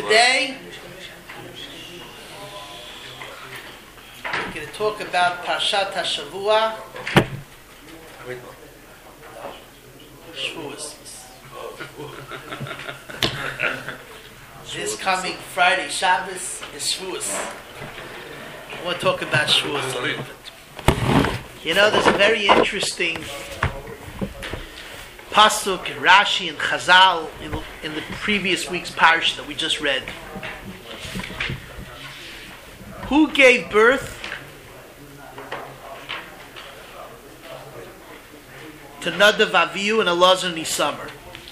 Today, we're going to talk about Parshat HaShavua, Shavuos. This coming Friday, Shabbos, is Shavuos. I want to talk about Shavuos a little bit. You know, there's a very interesting pasuk in Rashi and Chazal in the previous week's parsha that we just read. Who gave birth to Nadav Avihu and Elazar and Isamar?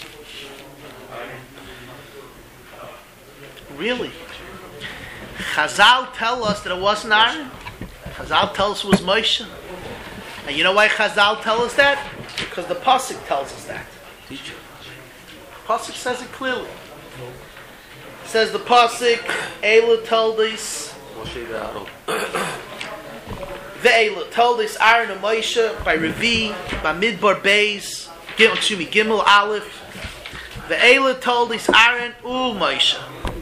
Really? Chazal tell us that it wasn't Aaron. Chazal tell us it was Moshe. And you know why Chazal tell us that? Because the pasuk tells us that. Teacher. Pasuk says it clearly. It says the pasuk, Eila told us, Ve'ela told us Aaron and Moshe by Revi, by Midbar Beis, Gimel Aleph. Ve'ela told us Aaron u Moshe.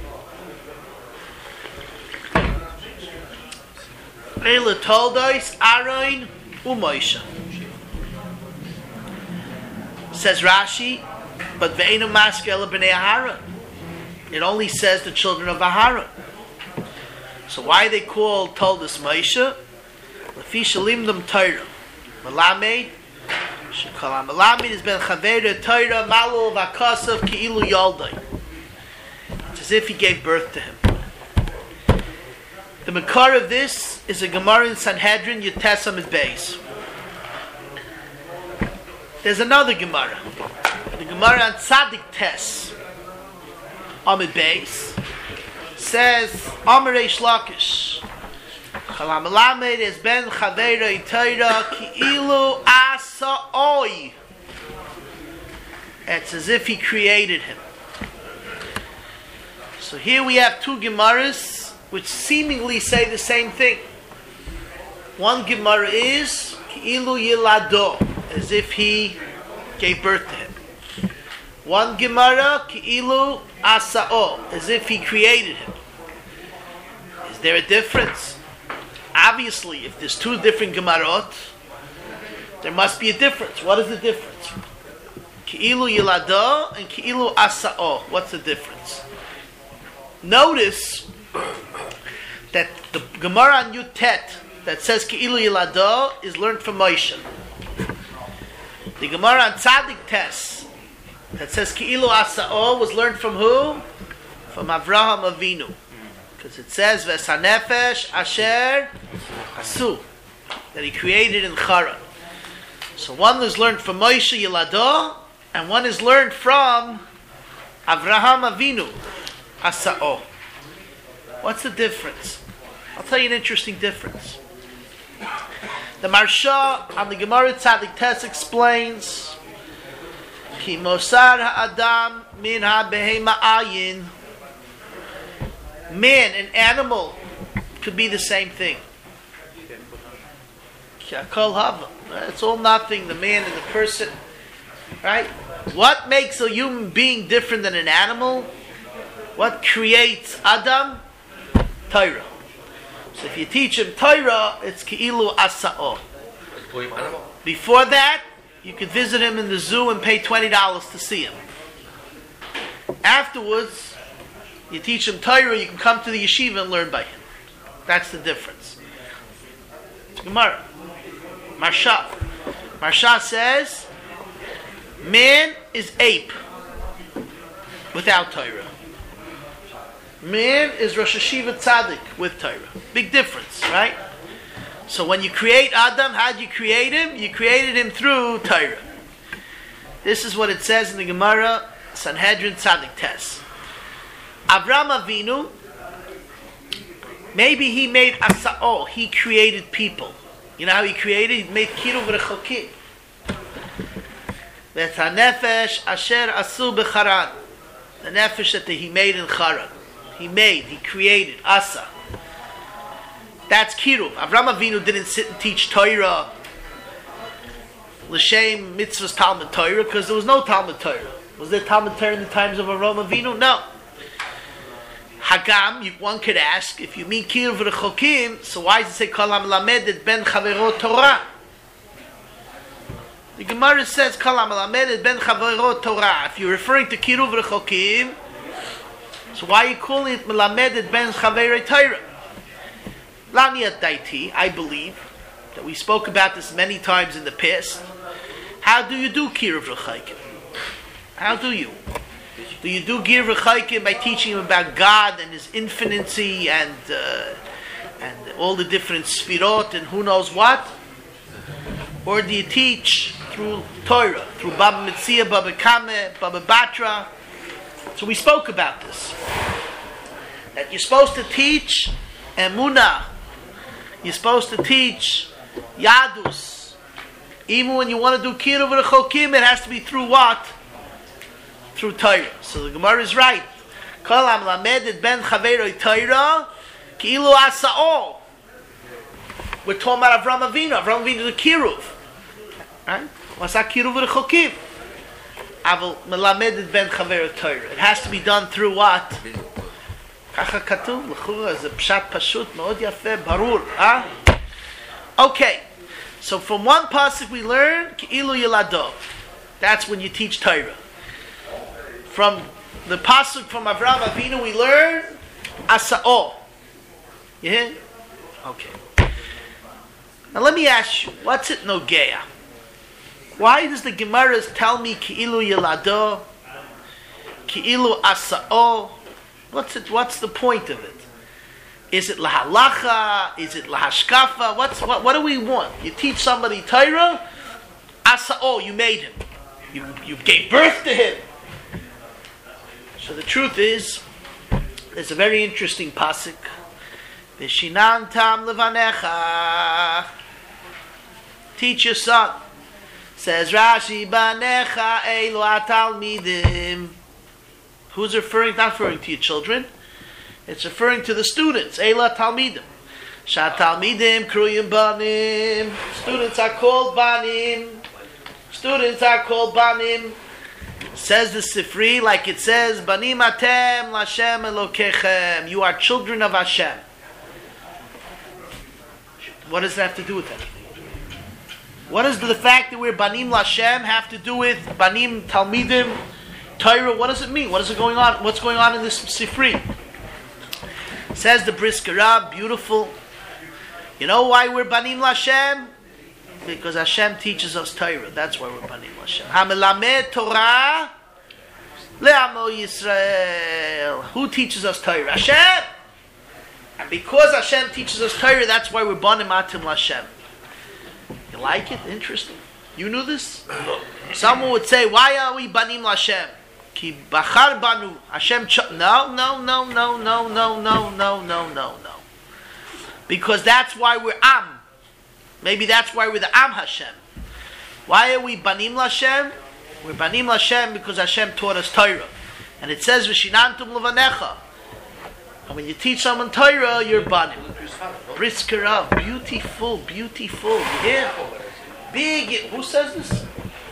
Ve'ela told us Aaron u Moshe. Says Rashi, but ve'enu maskeh b'nei Aharon. It only says the children of Aharon. So why are they called told us Moshe? Lefi shalimdum Torah. Melamed, shekol Melamed is ben chaver Torah malul v'akasav keilu yaldai. It's as if he gave birth to him. The makar of this is a Gemara in Sanhedrin Yutes Amid Beis. There's another Gemara. The Gemara on Tzadik Tes Amid Beis says Amar Reish Lakish Chalam Melamed is ben Chaveira Torah Ki'ilu Asa Oi. It's as if he created him. So here we have two Gemaras which seemingly say the same thing. One Gemara is Ki'ilu Yilado, as if he gave birth to him. One Gemara, Ki'ilu Asa'o, as if he created him. Is there a difference? Obviously, if there's two different Gemarot, there must be a difference. What is the difference? Ki'ilu Yilado and Ki'ilu Asa'o. What's the difference? Notice that the Gemara on Yutet that says Ki'ilu Yilado is learned from Moshe. The Gemara on Tzadik Tes that says Ki'ilu Asa'o was learned from who? From Avraham Avinu. Because it says V'sanefesh Asher Asu, that he created in Charan. So one is learned from Moshe Yilado, and one is learned from Avraham Avinu Asa'o. What's the difference? I'll tell you an interesting difference. The Marsha on the Gemara Tzadik Tes explains Ki Mosar Ha'adam Min HaBehema Ayin. Man, an animal, could be the same thing. Kol Hava. It's all nothing, the man and the person. Right? What makes a human being different than an animal? What creates Adam? Torah. So if you teach him Torah, it's Ki'ilu Asa'o. Before that, you could visit him in the zoo and pay $20 to see him. Afterwards, you teach him Torah, you can come to the yeshiva and learn by him. That's the difference. Gemara. Marsha. Marsha says, man is ape without Torah. Man is Rosh Hashiva Tzaddik with Torah. Big difference, right? So when you create Adam, how did you create him? You created him through Torah. This is what it says in the Gemara, Sanhedrin Tzadik Tes. Avraham Avinu, maybe he made Asa'o, he created people. You know how he created? He made Kiruv Rechokim. V'et HaNefesh Asher Asu B'Charan. The Nefesh that he made in Charan. He created, Asa. That's Kiruv. Avraham Avinu didn't sit and teach Torah, L'shem mitzvahs Talmud Torah, because there was no Talmud Torah. Was there Talmud Torah in the times of Avraham Avinu? No. Hagam, one could ask, if you mean Kiruv Rechokim, so why does it say Kol HaMelamed Ben Chavero Torah? The Gemara says Kol HaMelamed Ben Chavero Torah. If you're referring to Kiruv Rechokim, so why are you calling it Melamed Ben Chavero Torah? Laniat Daiti, I believe that we spoke about this many times in the past. How do you do Kiruv Rechokim? How do you? Do you do Kiruv Rechokim by teaching him about God and His infinity and all the different sfirot and who knows what? Or do you teach through Torah, through Baba Metzia, Baba Kame, Baba Batra? So we spoke about this. That you're supposed to teach Emunah. You're supposed to teach Yadus. Even when you want to do Kiruv Rechokim, it has to be through what? Through Torah. So the Gemara is right. Kol HaMelamed Ben Chavero Torah Ki'ilu Asa'o. We're talking about Avram Avinu. Avram Avinu the Kiruv. Right? What's that Kiruv Rechokim? Aval Melamed Ben Chavero Torah. It has to be done through what? Kacha Katuv L'chura is a pshat pashut me'od yafeh barur. Okay. So from one pasuk we learn Ki'ilu Yelado. That's when you teach Torah. From the pasuk from Avraham Avinu we learn Asa'o. Yeah? Okay. Now let me ask you, what's it Nogeya? Why does the Gemara tell me Ki'ilu Yelado, Ki'ilu Asa'o? What's the point of it? Is it lahalacha? Is it lahashkafa? What do we want? You teach somebody Torah, Asa'o, you made him. You gave birth to him. So the truth is, there's a very interesting pasuk. V'shinan tam levanecha. Teach your son. Says Rashi, banecha eilu atalmidim. Who's referring? Not referring to your children. It's referring to the students. Eilu atalmidim. Shatalmidim kruyim banim. Students are called banim. Students are called banim. Says the Sifri, like it says, Banim atem l'Hashem Elokechem. You are children of Hashem. What does that have to do with anything? What does the fact that we're Banim l'Hashem have to do with Banim Talmidim, Torah? What does it mean? What is it going on? What's going on in this Sifri? Says the Brisker Rab, beautiful. You know why we're Banim l'Hashem? Because Hashem teaches us Torah. That's why we're Banim Hashem. HaMelamed Torah le'amo Yisrael. Who teaches us Torah? Hashem. And because Hashem teaches us Torah, that's why we're Banim Atim Hashem. You like it? Interesting. You knew this? Someone would say, why are we Banim Hashem? Ki Bachar Banu. Hashem. No. Because that's why we're Am. Maybe that's why we're the Am Hashem. Why are we Banim L'Hashem? We're Banim L'Hashem because Hashem taught us Torah. And it says, V'shinantum levanecha. And when you teach someone Torah, you're Banim. Brisker Rav, beautiful. You hear? Big. Who says this?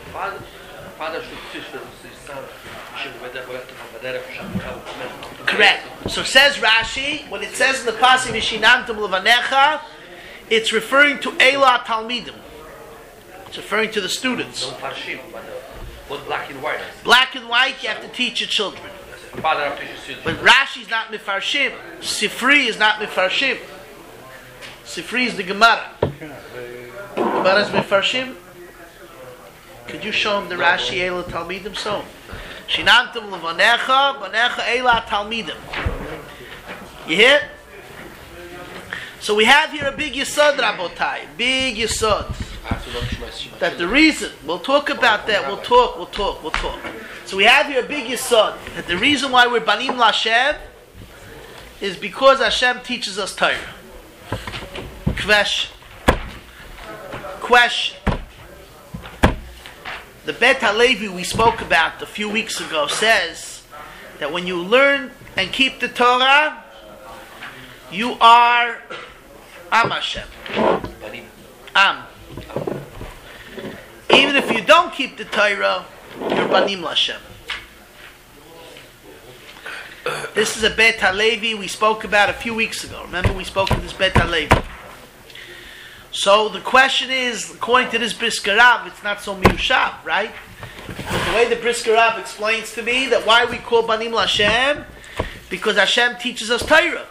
Correct. So says Rashi, when it says in the passage, V'shinantum levanecha, it's referring to Eila Talmidim. It's referring to the students. What black and white? Black and white, you have to teach your children. But Rashi's not Mefarshim. Sifri is not Mefarshim. Sifri is the Gemara. Gemara is Mefarshim. Could you show him the Rashi Eila Talmidim? So, Shinantum levanecha, banecha Eila Talmidim. You hear? So we have here a big Yesod, Rabotai. Big Yesod. That the reason, we'll talk about that, we'll talk. So we have here a big Yesod. That the reason why we're Banim L'Hashem is because Hashem teaches us Torah. Question. The Bet HaLevi we spoke about a few weeks ago says that when you learn and keep the Torah, you are Am Hashem. Am. Even if you don't keep the Torah, you're Banim L'Hashem. This is a Bet HaLevi we spoke about a few weeks ago. Remember we spoke of this Bet HaLevi. So the question is, according to this Brisker Rav, it's not so miyushav, right? But the way the Brisker Rav explains to me that why we call Banim L'Hashem, because Hashem teaches us Torah.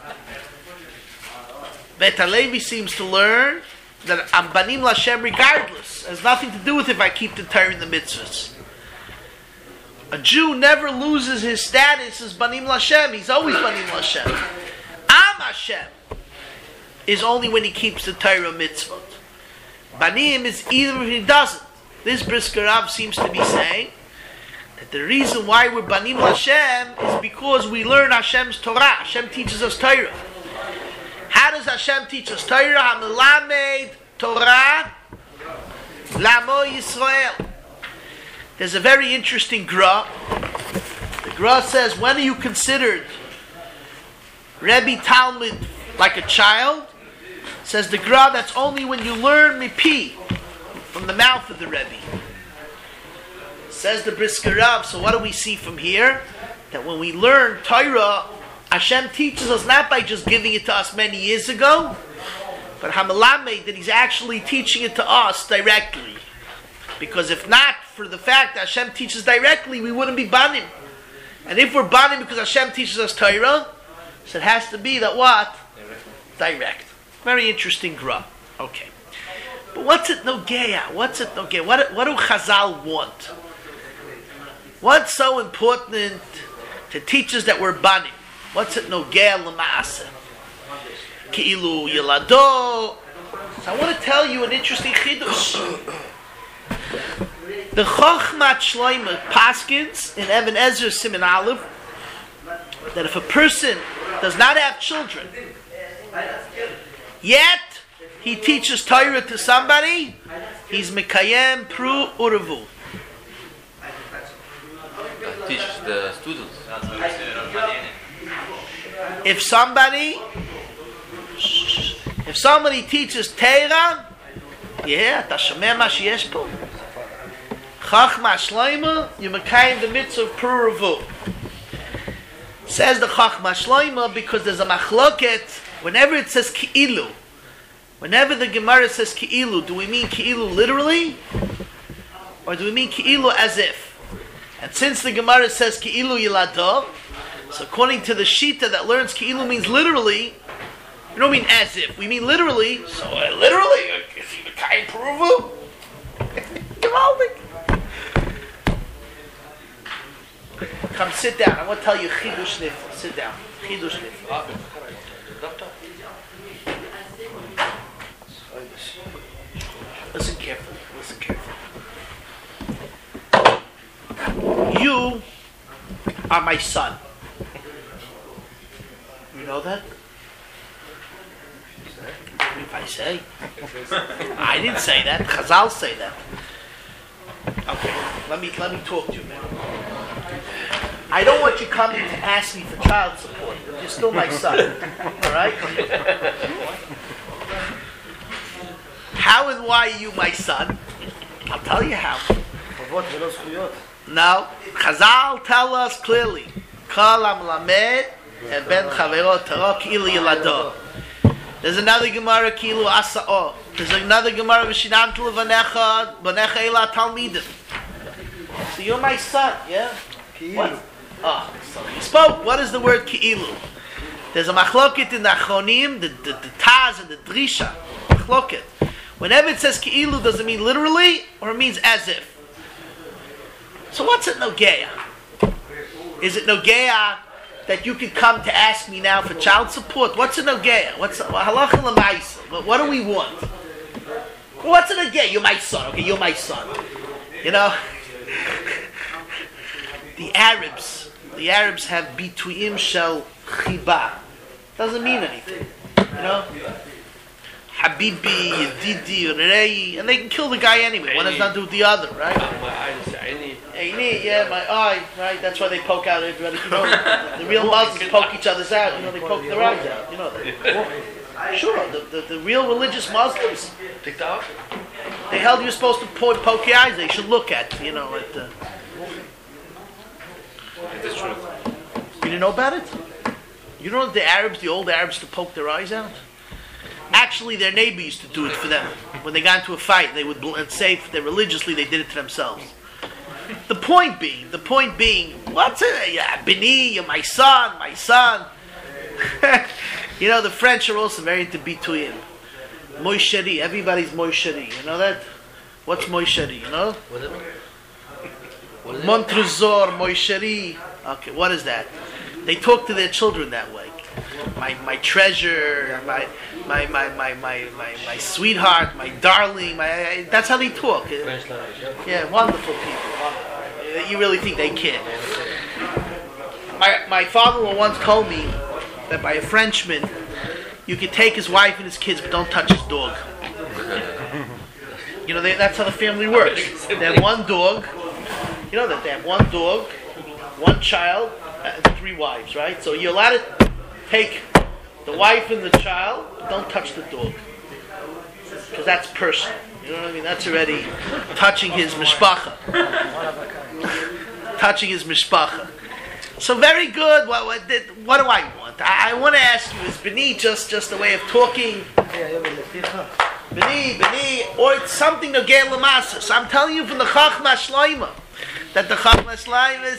Bet HaLevi seems to learn that I'm Banim L'Hashem regardless. It has nothing to do with if I keep the Torah in the mitzvahs. A Jew never loses his status as Banim L'Hashem. He's always Banim L'Hashem. Am Hashem is only when he keeps the Torah mitzvot. Banim is either if he doesn't. This Brisker Rav seems to be saying that the reason why we're Banim L'Hashem is because we learn Hashem's Torah. Hashem teaches us Torah. How does Hashem teach us Torah? HaMelamed Torah Lamo Yisrael. There's a very interesting Gra. The Gra says, when are you considered Rebbe Talmud like a child? Says the Gra, that's only when you learn Mipi, from the mouth of the Rebbe. Says the Brisker Rav, so what do we see from here? That when we learn Torah, Hashem teaches us not by just giving it to us many years ago, but HaMelamed, that He's actually teaching it to us directly. Because if not for the fact that Hashem teaches directly, we wouldn't be Banim. And if we're Banim because Hashem teaches us Torah, so it has to be that what? Direct. Very interesting Gra. Okay. But what's it Nogeya? What's it Nogeya? What do Chazal want? What's so important to teach us that we're Banim? What's it Nogeya L'Maaseh? Ki'ilu Yelado. So I want to tell you an interesting Chidush. The Chochmat Shloimeh Paskins in Even Ezra Siman Aleph that if a person does not have children, yet he teaches Torah to somebody, he's Mekayem Pru Urevu. Teach the students. If somebody teaches Torah, yeah, Tashameh Ma Sheyesh Po. Chachma Shloimeh, you Mekayem the mitzvah of Pru Urevu. Says the Chachma Shloimeh because there's a machloket. Whenever it says Ki'ilu, whenever the Gemara says Ki'ilu, do we mean Ki'ilu literally? Or do we mean Ki'ilu as if? And since the Gemara says Ki'ilu Yilado, so according to the Shita that learns Ki'ilu means literally, we don't mean as if, we mean literally, so literally, is he the Kain Peruvu? Come sit down, I want to tell you Chidush Nifla. Sit down. Chidush Nifla. Listen carefully. You are my son. You know that? If I say. I didn't say that. Chazal say that. Okay, let me talk to you, man. I don't want you coming to ask me for child support. You're still my son. All right? How and why are you my son? I'll tell you how. Now, Chazal tell us clearly, Kol HaMelamed and Ben Chavero Torah Ki'ilu Yilado. There's another Gemara Ki'ilu Asa'o. There's another Gemara V'shinamtu L'vanecha B'necha Ela Talmidim. So you're my son, yeah? What? Oh, so he spoke. What is the word Ki'ilu? There's a machloket in the Achronim, the Taz and the Drisha. Machloket. Whenever it says Ki'ilu, does it mean literally or it means as if? So what's it Nogeya? Is it Nogeya that you could come to ask me now for child support? What's it Nogeya? What's Halacha L'Maisa? What do we want? What's it Nogeya? You're my son. Okay, you're my son. You know, the Arabs have Bituim Shel Chiba. Doesn't mean anything. You know? Habibi, Yedidi, Rei, and they can kill the guy anyway. One has nothing to do with the other, right? My eyes, Aini, yeah, my eye, right? That's why they poke out everybody. You know, the real Muslims poke each other's out. You know, they poke their eyes out. You know that. Sure, the real religious Muslims, they held you're supposed to poke your eyes. They should look at, you know, at. It is true. You didn't know about it? You know the Arabs, the old Arabs, to poke their eyes out? Actually, their neighbor used to do it for them. When they got into a fight, they would say that religiously they did it to themselves. The point being, what's it? Yeah, Bini, you're my son. You know, the French are also very into bituyim. Moisheri, everybody's Moisheri. You know that? What's Moisheri, you know? What does it mean? What is it? Montrezor, Moisheri. Okay, what is that? They talk to their children that way. My treasure, my sweetheart, my darling, that's how they talk. French language, yeah. Yeah, wonderful people. You really think they care. My father-in-law once told me that by a Frenchman, you could take his wife and his kids, but don't touch his dog. You know, that's how the family works. They have one dog. You know that they have one dog, one child, and 3 wives, right? So you're allowed to take the wife and the child, but don't touch the dog. Because that's personal. You know what I mean? That's already touching his mishpacha. Touching his mishpacha. So very good. What do I want? I want to ask you, is Bini just a way of talking? Bini, or it's something to get lamasa. So I'm telling you from the Chachma Shloima that the Chachma Shloima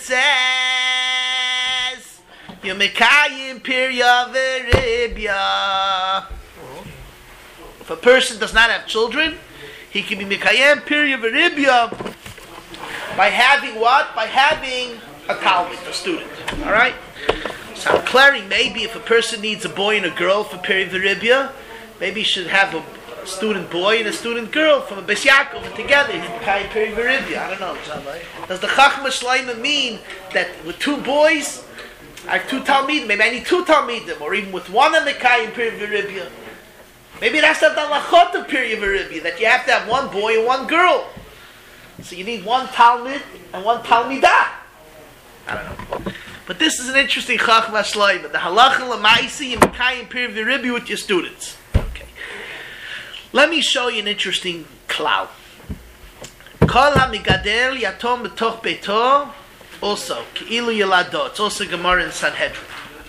says, Yomekayim pirya v'ribya. If a person does not have children, he can be Mekayim pirya v'ribya by having what? By having a talmid, a student. All right. So I'm clearing maybe if a person needs a boy and a girl for pirya v'ribya, maybe he should have a student boy and a student girl from a Beis Yaakov together. I don't know. Does the Chachma Shloima mean that with 2 boys, I have 2 talmidim? Maybe I need 2 talmidim, or even with one Amekai in Pirya V'Ribya. Maybe that's not the lachot of Pirya V'Ribya, that you have to have 1 boy and 1 girl. So you need 1 talmid and 1 talmidah. I don't know. But this is an interesting Chachma Shloima. The halacha l'maisi, you Amekai in Pirya V'Ribya with your students. Let me show you an interesting cloud. Kol hamigadel yatom b'toch beito, also k'ilu yelado. It's also Gemara in Sanhedrin.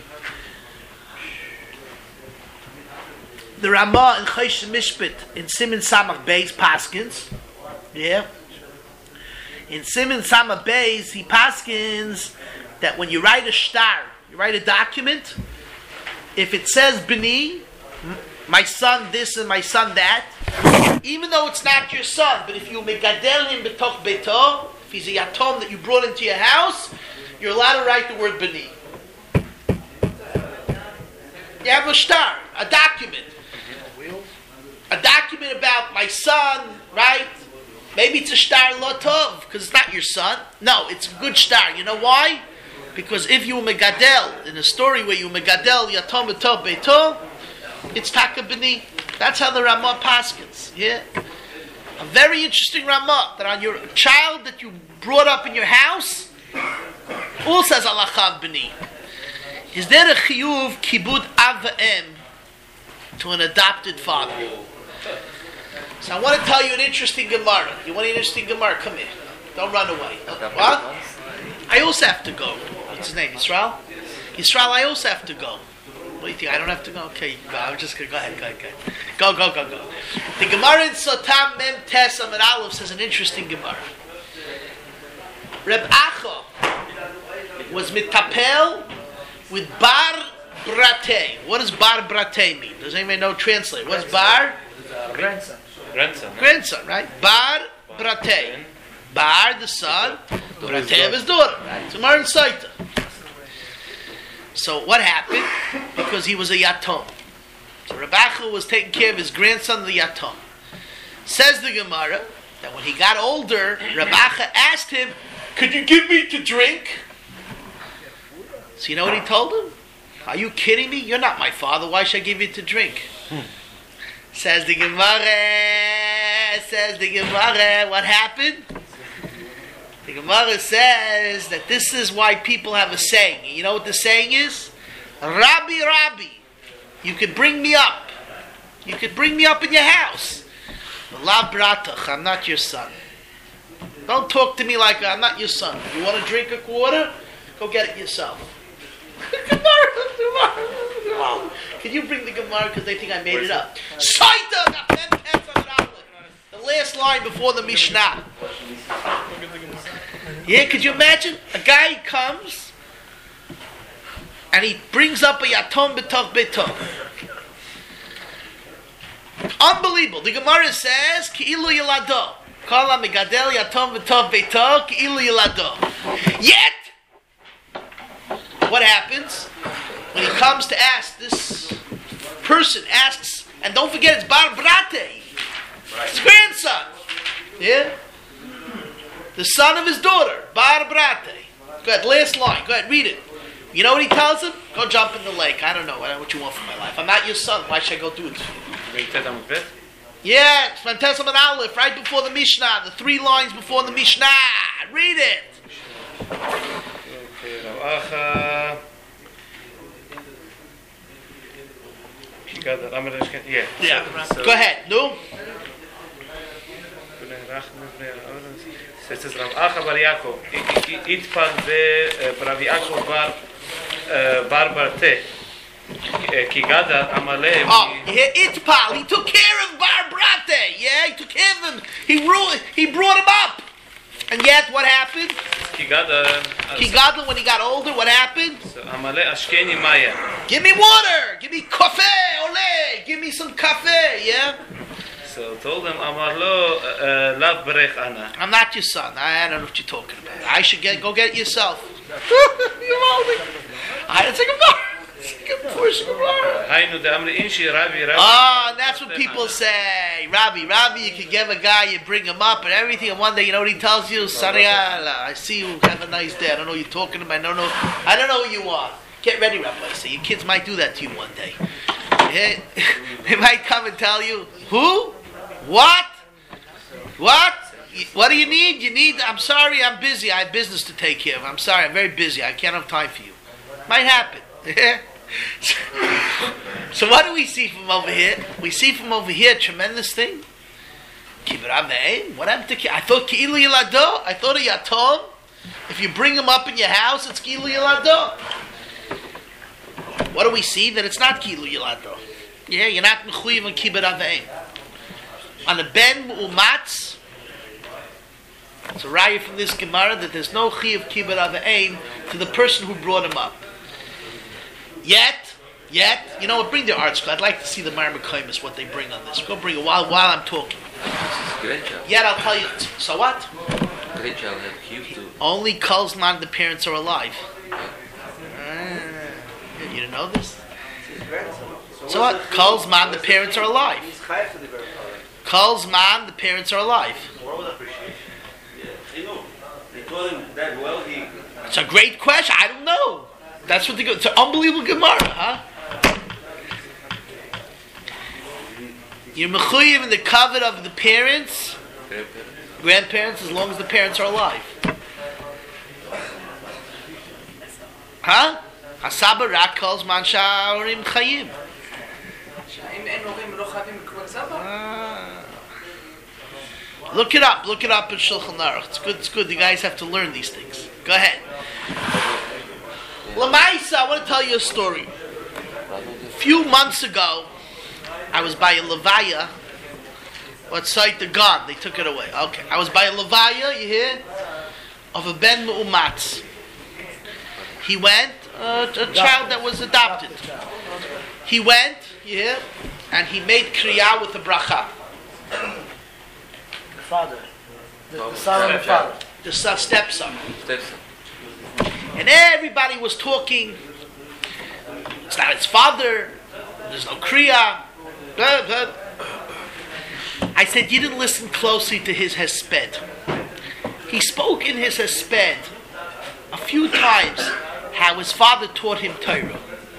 The Ramah in Chosh Mishpat in Siman Samach Beis paskins. Yeah. In Siman Samach Beis, he paskins that when you write a shtar, you write a document, if it says B'ni, my son this and my son that, even though it's not your son, but if you megadel him b'toch beito, if he's a yatom that you brought into your house, you're allowed to write the word b'ni. You have a shtar, a document about my son, right? Maybe it's a shtar lo tov, because it's not your son. No, it's a good shtar. You know why? Because if you megadel, in a story where you megadel yatom b'toch beito, it's taka b'ni. That's how the Ramah paskins. Yeah, a very interesting Ramah that on your child that you brought up in your house, all says alachav b'ni. Is there a chiyuv kibud av v'em to an adopted father? So I want to tell you an interesting Gemara. You want an interesting Gemara? Come here. Don't run away. What? I also have to go. What's his name? Yisrael? Yisrael, I also have to go. What do you think? I don't have to go? Okay, go. I'm just going to go ahead. Go. The Gemara in Sotam Mem Tes Amud Aleph says an interesting Gemara. Reb Acha was mitapel with bar brate. What does bar brate mean? Does anybody know translate? What's bar? Grandson, right? Bar brate. Bar, the son. Brate of his daughter. Right? So Mar and Saita. So what happened? Because he was a yatom. So Reb Acha was taking care of his grandson, the yatom. Says the Gemara that when he got older, Reb Acha asked him, "Could you give me to drink?" So you know what he told him? "Are you kidding me? You're not my father. Why should I give you to drink?" Says the Gemara, what happened? The Gemara says that this is why people have a saying. You know what the saying is? Rabbi, you could bring me up. You could bring me up in your house. La bratach, I'm not your son. Don't talk to me like I'm not your son. You want to drink a quarter? Go get it yourself. Gemara Can you bring the Gemara because they think I made it up? Shaita, the last line before the Mishnah. Yeah, could you imagine? A guy comes and he brings up a yatom b'tov b'tov. Unbelievable. The Gemara says, Ki'ilu yilado. Kala megadel yatom b'tov b'tov, Ki'ilu yilado. Yet, what happens? When he comes to ask, this person asks, and don't forget it's Bar Brate, his grandson. Yeah? The son of his daughter, Bar Brate. Go ahead, last line. Go ahead, read it. You know what he tells him? Go jump in the lake. I don't know what you want from my life. I'm not your son. Why should I go do it to you? Yeah, it's Fantasm and Aleph, right before the Mishnah. The 3 lines before the Mishnah. Read it. Yeah. Go ahead. No? Says Rav Acha Bar Yaakov, Itpal Rav Yaakov Bar Barte, Kigada Amaleh. Oh, yeah, Itpal. He took care of Bar Brate. Yeah, he took care of him. He brought him up. And yet, what happened? Kigada, when he got older, what happened? Amaleh Ashkeni Maya. Give me water. Give me coffee. Ole. Give me some coffee. Yeah. So told him, Amarlo Lav Berech Ana. I'm not your son. I don't know what you're talking about. I should go get it yourself. It's like a bar. It's like a portion of bar. And that's what people say. Rabbi, you can give a guy, you bring him up and everything, and one day, you know what he tells you? Sariyala, I see you have a nice day. I don't know what you're talking about. I don't know who you are. Get ready, Rabbi. So your kids might do that to you one day. Yeah? They might come and tell you, who? What? What do you need? I'm sorry, I'm busy. I have business to take care of. I'm sorry, I'm very busy. I can't have time for you. Might happen. So what do we see from over here? We see from over here a tremendous thing. What happened to I thought Ki'ilu Yilado? I thought a Yatom. If you bring him up in your house, it's Ki'ilu Yilado. What do we see? That it's not Ki'ilu Yilado. Yeah, you're not Mechuyev on Kibbut Avein. On the Ben Mu'umatz, it's a raya from this Gemara that there's no Chiyuv Kibbut Avein to the person who brought him up. Yet, you know what? Bring the art school. I'd like to see the Marmakaimus, what they bring on this. Go bring it while I'm talking. Yet I'll tell you. So what? Great child had Chiyuv too. Only Kulzman the parents are alive. You didn't know this? So what? Kulzman the parents are alive. Kulzman the parents are alive. It's a great question. I don't know. That's what it's an unbelievable Gemara, huh? You're mechuyev in the covet of the parents, grandparents, as long as the parents are alive. Huh? Hasaba rak calls man sha'orim chayim. Look it up in Shulchan Aruch. It's good. The guys have to learn these things. Go ahead. Lamaisa, I want to tell you a story. A few months ago, I was by a levaya. What site? The gone. They took it away. Okay. I was by a levaya, you hear? Of a Ben Mu'umatz. He went, a child that was adopted. He went, you hear? And he made kriyah with the bracha. The father. The son of the father. The stepson. And everybody was talking. It's not his father. There's no kriya. I said, you didn't listen closely to his hesped. He spoke in his hesped a few times how his father taught him Torah.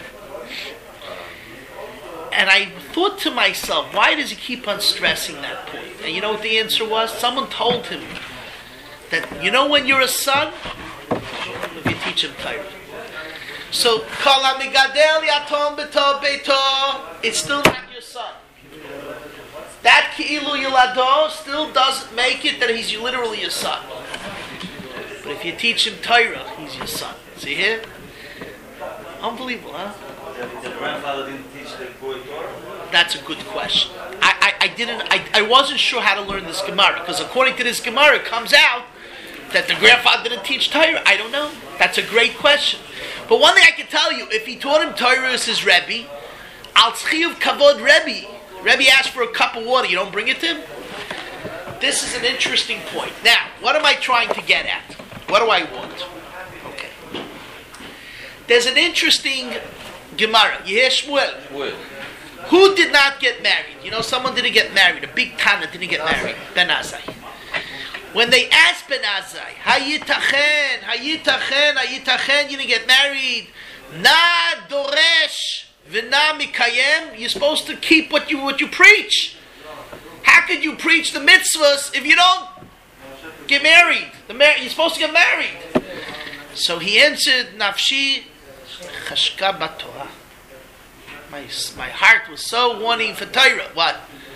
And I thought to myself, why does he keep on stressing that point? And you know what the answer was? Someone told him that, you know when you're a son? If you teach him Torah. So, Kol HaMegadel Yatom B'Tov Beito, it's still not your son. That Ki'ilu Yilado still doesn't make it that he's literally your son. But if you teach him Torah, he's your son. See here? Unbelievable, huh? The grandfather didn't teach the boy Torah? That's a good question. I wasn't sure how to learn this Gemara, because according to this Gemara, it comes out that the grandfather didn't teach Torah. I don't know. That's a great question. But one thing I can tell you, if he taught him Torah as his Rebbe, Al Tzchiyuv Kavod Rebbe. Rebbe asked for a cup of water, you don't bring it to him? This is an interesting point. Now, what am I trying to get at? What do I want? Okay. There's an interesting Gemara. You hear Shmuel? Who did not get married? You know, someone didn't get married. A big Tana didn't get married. Ben Azai. When they asked Ben Azai, Hayitachen, you didn't get married. Na doresh v'na mikayem. You're supposed to keep what you preach. How could you preach the mitzvahs if you don't get married? You're supposed to get married. So he answered, Nafshi chashka b'Torah. My heart was so wanting for Torah. What?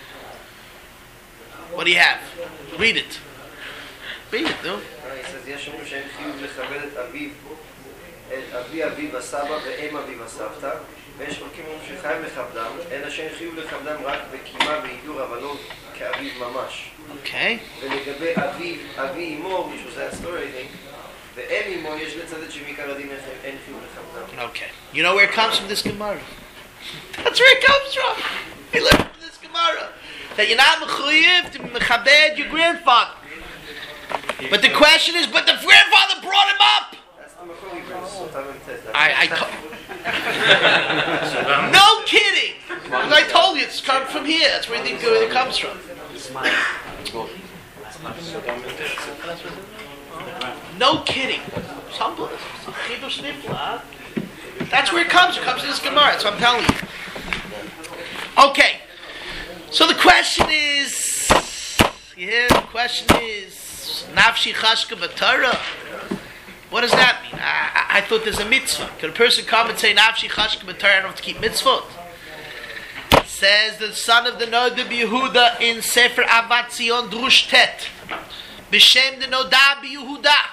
What do you have? Read it. Read it, no? He says, יש אומרים שאין חיוב לכבד את אביו, את אביו הסבא ואם אביו הסבתא, ויש חוקים אומרים שחייב לכבדם, אלא שאין חיוב לכבדם רק בקימה והידור, אבל לא כאביו ממש. Okay. ולגבי אבי אמו, מישהו זה הסטורי, ואם אמו, יש לצדד שמעיקר הדין אין חיוב לכבדם. Okay. You know where it comes from, this Gemara? That's where it comes from. He learned from this Gemara. That you're not mechuyev to mechabed your grandfather. But the question is, but the grandfather brought him up. That's the Mechori verse. No kidding. As I told you, it's come from here. That's where it comes from. No kidding. That's where it comes. It comes in this Gemara. That's what I'm telling you. Okay. So the question is, Nafshi Chashka B'Torah. What does that mean? I thought there's a mitzvah. Could a person come and say Nafshi Chashka B'Torah? I don't have to keep mitzvot. Says the son of the Noda B'Yehuda in Sefer Avat Zion Drush Tet. B'Shem the Noda B'Yehuda.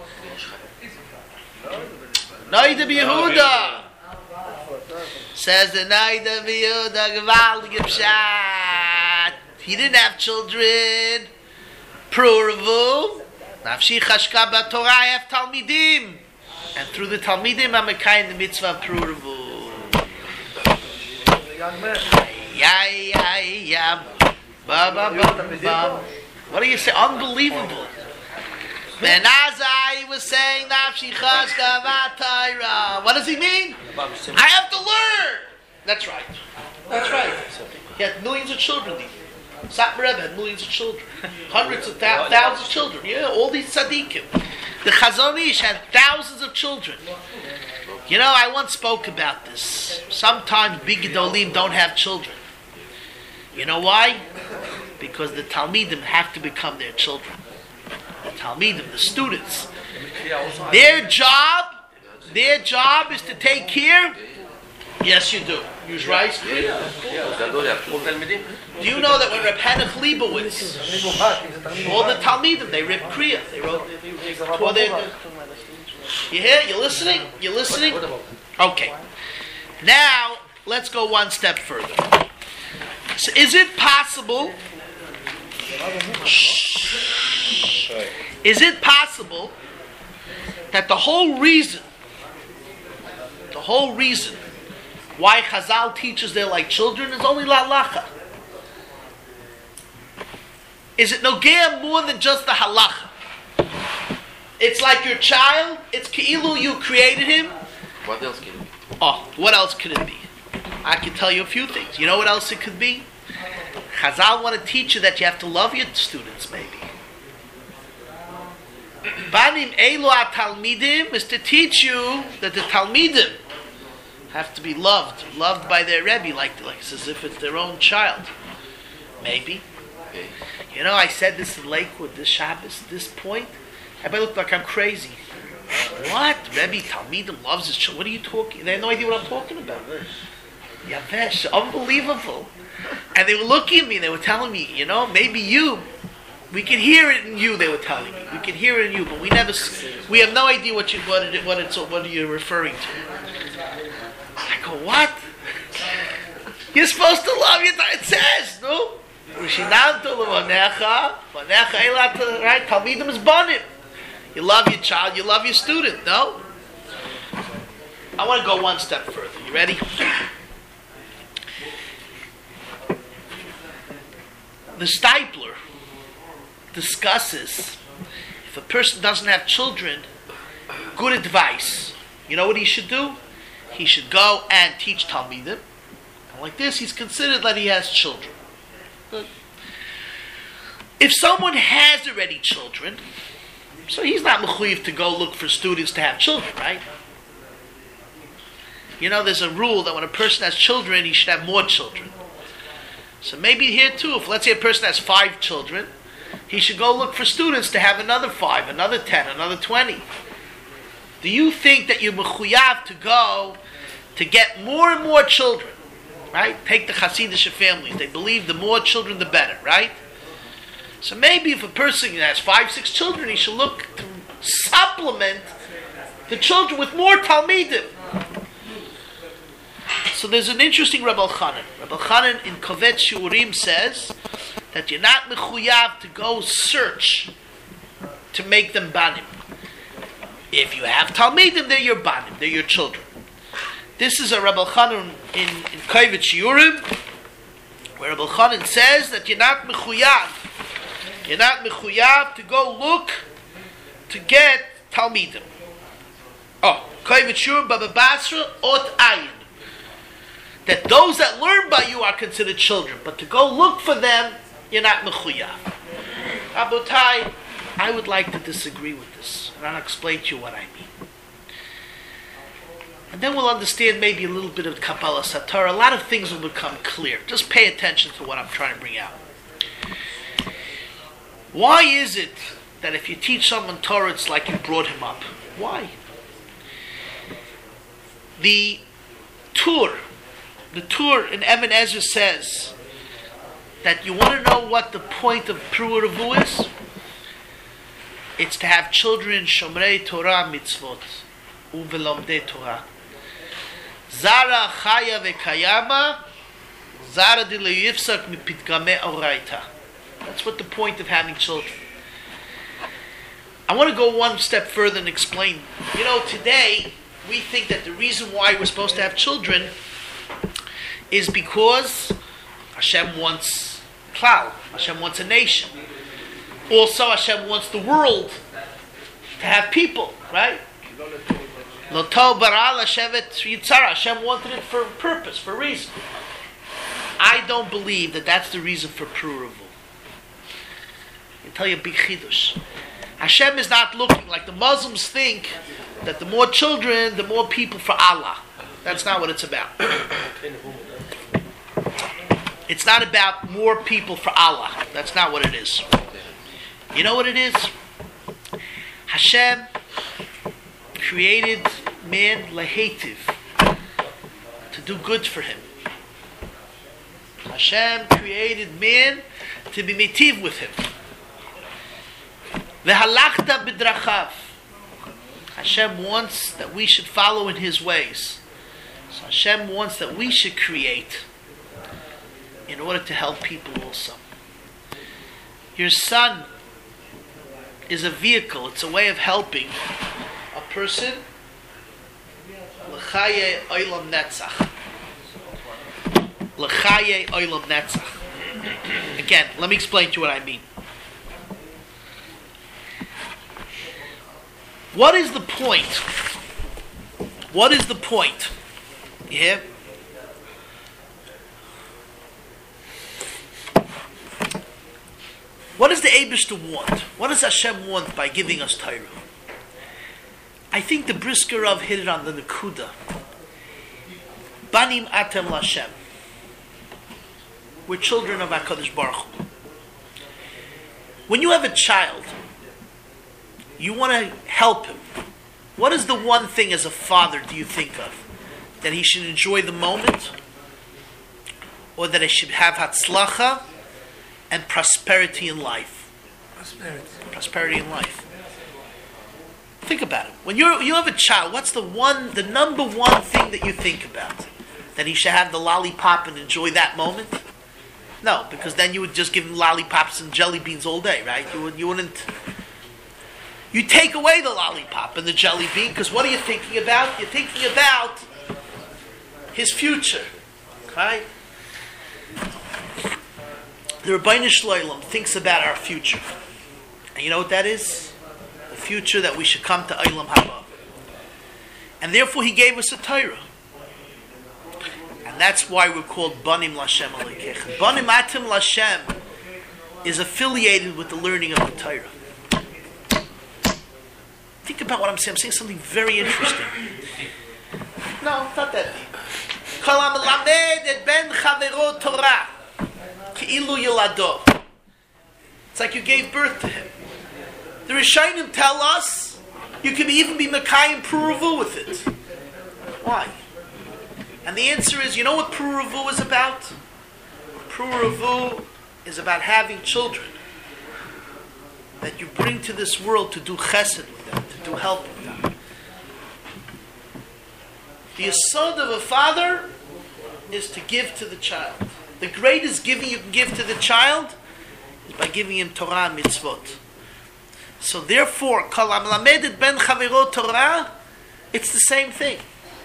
Noda B'Yehuda. Says the Noda B'Yehuda G'val G'Pshat. He didn't have children. Pruravu. Nafshi Chashka B'Torah, I have Talmidim. And through the Talmidim, I'm a kind of mitzvah of Pruravu. What do you say? Unbelievable. Ben Azai was saying Nafshi Chashka B'Torah. What does he mean? I have to learn. That's right. That's right. He had millions of children. Satmar Rebbe had millions of children. Hundreds of thousands of children. Yeah, all these tzaddikim. The Chazon Ish had thousands of children. You know, I once spoke about this. Sometimes big gedolim don't have children. You know why? Because the Talmidim have to become their children. The Talmidim, the students. Their job is to take care. Yes, you do. Use rice. Do you know that when Reb Hanoch Leibowitz, all the Talmidim, they ripped Kriya. They wrote. You hear? You listening? You listening? Okay. Now let's go one step further. So, is it possible? Is it possible that the whole reason why Chazal teaches they're like children is only la'alacha? Is it nogea more than just the halacha? It's like your child. It's keilu you created him. What else can it be? Oh, what else could it be? I can tell you a few things. You know what else it could be? Chazal want to teach you that you have to love your students, maybe. Banim Elu Talmidim is to teach you that the Talmidim have to be loved by their Rebbe, like as if it's their own child. Maybe. Okay. You know, I said this in Lakewood, this Shabbos, this point. Everybody looked like I'm crazy. What? Rebbe Talmidim loves his children. What are you talking? They have no idea what I'm talking about. Yavesh, unbelievable. And they were looking at me and they were telling me, you know, maybe we can hear it in you, they were telling me. We can hear it in you, but we have no idea what you're referring to. go, what? You're supposed to love your it says, no? Right? Talmidim is banim. You love your child, you love your student, no? I want to go one step further. You ready? The Stipler discusses if a person doesn't have children, good advice. You know what he should do? He should go and teach Talmidim. And like this, he's considered that he has children. Good. If someone has already children, so he's not mechuyev to go look for students to have children, right? You know, there's a rule that when a person has children, he should have more children. So maybe here too, if let's say a person has 5 children, he should go look for students to have another 5, another 10, another 20. Do you think that you're mechuyav to go to get more and more children, right? Take the Hasidic families. They believe the more children, the better, right? So maybe if a person has 5, 6 children, he should look to supplement the children with more Talmidim. So there's an interesting Reb Elchanan. Reb Elchanan in Kovetz Shiurim says that you're not mechuyav to go search to make them banim. If you have Talmidim, they're your banim, they're your children. This is a Reb Elchanan in Kovetz Shiurim, where Reb Elchanan says that you're not mechuyav to go look to get Talmidim. Oh, Kovetz Shiurim Baba Basra Ot Ayin. That those that learn by you are considered children, but to go look for them, you're not mechuyav. Rabotai, I would like to disagree with this, and I'll explain to you what I mean. And then we'll understand maybe a little bit of Kabbalah Satorah. A lot of things will become clear. Just pay attention to what I'm trying to bring out. Why is it that if you teach someone Torah, it's like you brought him up? Why? The Tur in Eben Ezra says that you want to know what the point of Pru Revu is? It's to have children Shomrei Torah mitzvot uvelomdei Torah. Zara chaya vekayama, zara di leyifsak mipitgamei oraita. That's what the point of having children. I want to go one step further and explain. You know, today we think that the reason why we're supposed to have children is because Hashem wants klal. Hashem wants a nation. Also, Hashem wants the world to have people, right? Loto bara l'shevet yitzara. Hashem wanted it for a purpose, for a reason. I don't believe that that's the reason for Pru Revu. I'll tell you a big chidush. Hashem is not looking like the Muslims think that the more children, the more people for Allah. That's not what it's about. It's not about more people for Allah. That's not what it is. You know what it is? Hashem created man lehetiv, to do good for him. Hashem created man to be mitiv with him. Vehalachta b'drachav. Hashem wants that we should follow in his ways. So Hashem wants that we should create in order to help people also. Your son is a vehicle. It's a way of helping a person. L'chaye olam netzach. L'chaye olam netzach. Again, let me explain to you what I mean. What is the point? What is the point? Yeah? What does the Eibishter want? What does Hashem want by giving us Torah? I think the Brisker Rav hit it on the Nakuda. Banim atem l'Hashem. We're children of HaKadosh Baruch Hu. When you have a child, you want to help him. What is the one thing as a father do you think of? That he should enjoy the moment? Or that he should have hatzlacha and prosperity in life? Prosperity in life. Think about it. When you have a child, what's the number one thing that you think about? that he should have the lollipop and enjoy that moment? No, because then you would just give him lollipops and jelly beans all day, right? You wouldn't. You take away the lollipop and the jelly bean, because what are you thinking about? You're thinking about his future, right? The Rebbeinu Shloim thinks about our future. And you know what that is? The future that we should come to Olam Haba. And therefore he gave us a Torah. And that's why we're called Banim Lashem Alekech. Banim Atim Lashem is affiliated with the learning of the Torah. Think about what I'm saying. I'm saying something very interesting. No, not that deep. Kol HaMelamed et ben Chavero Torah Ki'ilu Yilado. It's like you gave birth to him. The Rishonim tell us you can even be Mekayim Puruvu with it. Why? And the answer is, you know what Puruvu is about? Puruvu is about having children that you bring to this world to do chesed with them, to do help with them. The yesod of a father is to give to the child. The greatest giving you can give to the child is by giving him Torah and mitzvot. So therefore, Kol HaMelamed et ben Chavero Torah, it's the same thing.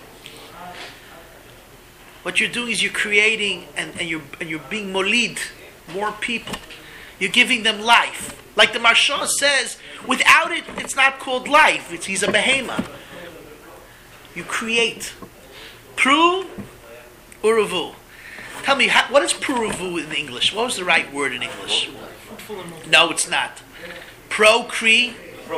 What you're doing is you're creating and you're being molid more people. You're giving them life. Like the Maharsha says, without it, it's not called life. He's a behemoth. You create. Pru uruvu. Tell me, what is puruvu in English? What was the right word in English? No, it's not. Procreate.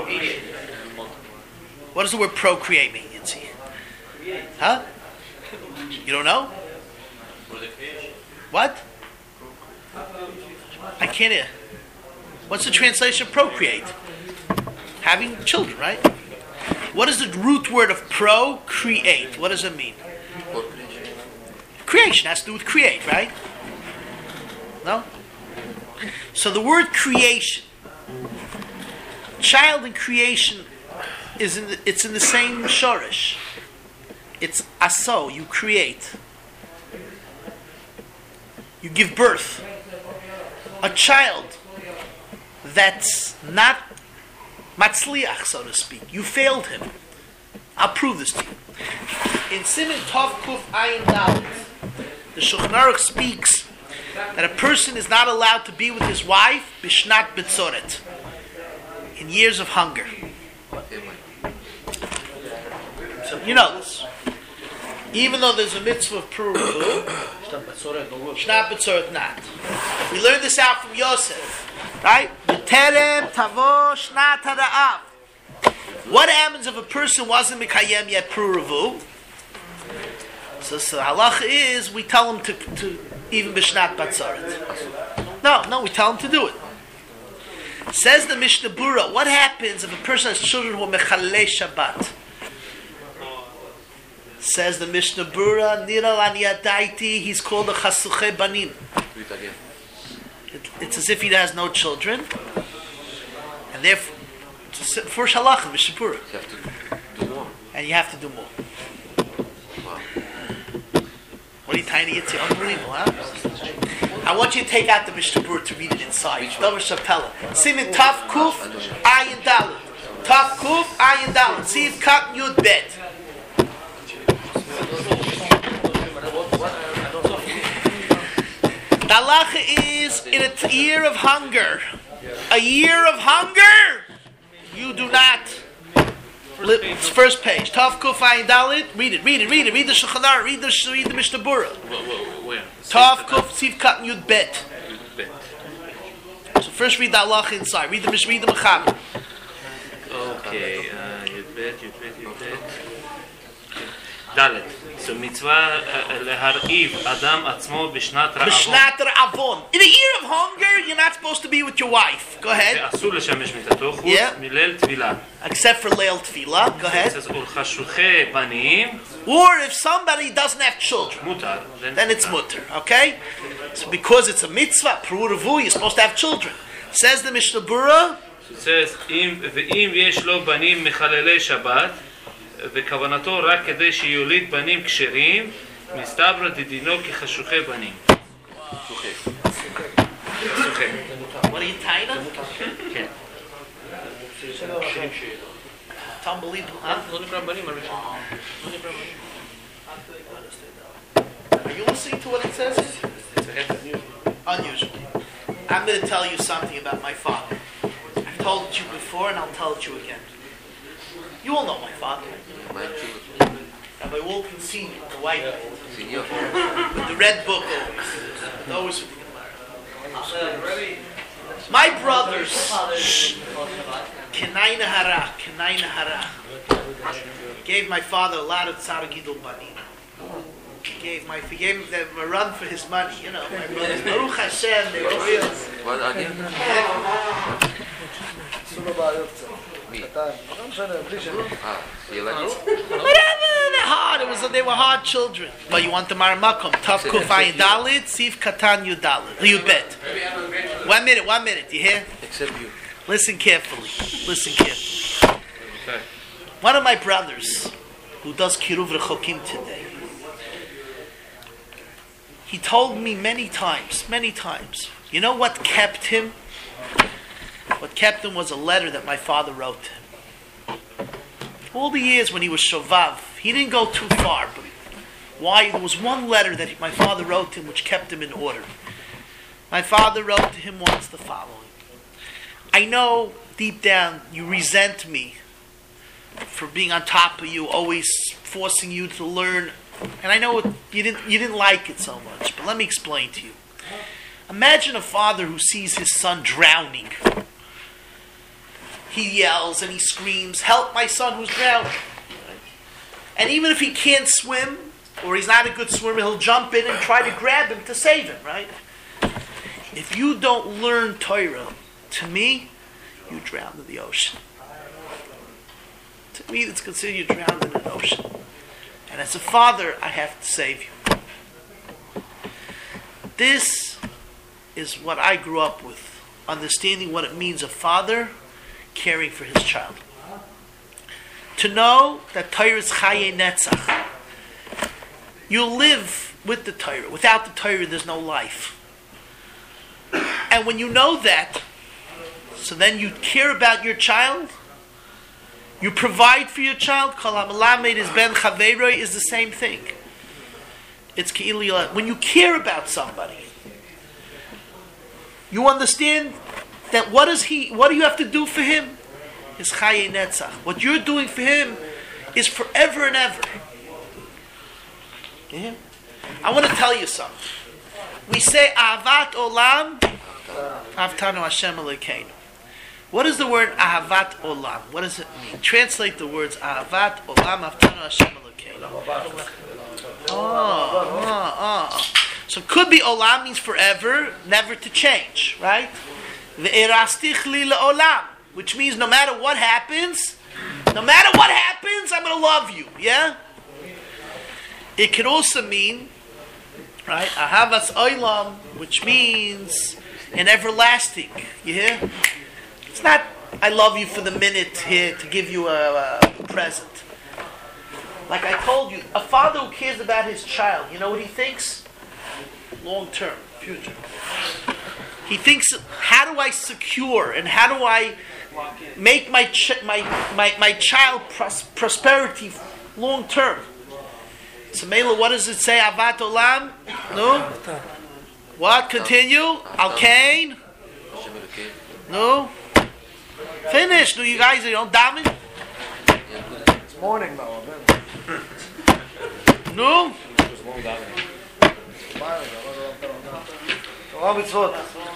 What does the word procreate mean, Yitzi? Huh? You don't know? What? I can't hear. What's the translation of procreate? Having children, right? What is the root word of procreate? What does it mean? Creation has to do with create, right? No? So the word creation, child and creation, it's in the same shorish. It's aso, you create. You give birth. A child that's not matzliach, so to speak. You failed him. I'll prove this to you. In Siman Tov Kuf Ayin Dalet, the Shulchan Aruch speaks that a person is not allowed to be with his wife bishnat betzoret, in years of hunger. So you know this. Even though there's a mitzvah of Puruvu, Shnat B'tzoret not. We learned this out from Yosef, right? B'terem tavo Shnat Hara'av. What happens if a person wasn't Mikayem yet Puruvu? So the halacha is, we tell him to even B'shnat B'tzoret. No, we tell him to do it. Says the Mishnah Bura, what happens if a person has children who are Mechalei Shabbat? Says the Mishnah Bura, Nira Laniadaiti, he's called a Chasuche Banim. It's as if he has no children. And therefore, for Shalach, Mishnah Bura. You have to do more. And you have to do more. Wow. What are you tiny? It's unbelievable, huh? I want you to take out the Mishnah Bura to read it inside. Dover Shapella. Siman Taf Kuf, Ayin Dalet. Taf Kuf, Ayin Dalet. See if Kat Yud Bet. The halacha is in a year of hunger. A year of hunger, you do not. It's first page. Tav Kuf Ayin Dalet. Read it. Read the Shulchan Aruch. Read the Mishnah Bura. Where? Tav Kuf Siv Kat Yud Bet. So first read the halacha inside. Read the Mechaber. Okay. Yud bet. Dalet. So mitzvah lehar'iv Adam atzmo b'shnat ra'avon. B'shnat ra'avon. In a year of hunger, you're not supposed to be with your wife. Go ahead. Asur l'shamesh mitato chutz milel tvilah. Except for Leil Tefillah. Go ahead. It says ulchashuche banim. Or if somebody doesn't have children, Mutar. then it's mutter. Okay? So because it's a mitzvah, Puruvu, you're supposed to have children. Says the Mishnah Bura. It says ve'im yesh lo banim mechalelei Shabbat. וכוונתו רק כדי שיוליד בנים כשרים, מסתברא דדינו כחשוכי בנים. שוכב. חשוכי. What are you tying up? כן. It's unbelievable, huh? לא נקרא בנים הראשון. Are you listening to what it says? Unusual. I'm going to tell you something about my father. I've told it you before and I'll tell it you again. You all know my father. מה עם תשובות? Rabbi Wolkin Senior, the white man, סיניור. with the red book always with the Gemara. My brothers, Kenai Nahara, gave my father a lot of Tzara Gidul Banim. He gave them a run for his money, you know. My brothers, Baruch Hashem, they were real. מה עניין? עשו לו בעיות קצת. מי? קטן. לא משנה, בלי שם. ילדים? They're hard. They were hard children. But you want the Maramakom. Tav Kufay Dalit, Sif Katan Yudalit. Yudbet. 1 minute. You hear? Except you. Listen carefully. Okay. One of my brothers, who does Kiruv Rechokim today, he told me many times, you know what kept him? What kept him was a letter that my father wrote to him. All the years when he was Shovav, he didn't go too far, but why? There was one letter that my father wrote to him which kept him in order. My father wrote to him once the following: I know deep down you resent me for being on top of you, always forcing you to learn, and I know you didn't like it so much, but let me explain to you. Imagine a father who sees his son drowning. He yells and he screams, "Help my son who's drowning." And even if he can't swim, or he's not a good swimmer, he'll jump in and try to grab him to save him, right? If you don't learn Torah, to me, you drown in the ocean. To me, it's considered you drowned in an ocean. And as a father, I have to save you. This is what I grew up with, understanding what it means a father caring for his child. To know that Torah is Chaye Netzach. You live with the Torah. Without the Torah, there's no life. And when you know that, so then you care about your child, you provide for your child. Kol hamelamed is ben chaveroi is the same thing. It's ke'ilu. When you care about somebody, you understand that what do you have to do for him? Is chaye netzach. What you're doing for him is forever and ever. Yeah? I want to tell you something. We say ahavat olam, avtanu Hashem Elokeinu. What is the word ahavat olam? What does it mean? Translate the words ahavat olam, avtanu Hashem Elokeinu. So it could be olam means forever, never to change, right? Ve'erastich li le'olam, which means no matter what happens, I'm going to love you, yeah? It could also mean, right, ahavas olam, which means an everlasting, you hear? It's not, I love you for the minute here to give you a present. Like I told you, a father who cares about his child, you know what he thinks? Long term, future. He thinks, how do I secure and how do I make my child prosperity long term? So Mela, what does it say? Avat olam? No? What? Continue? Al-Kain? No? Finish. No, you guys, you don't daven? It's morning now. No? תורה מצוות.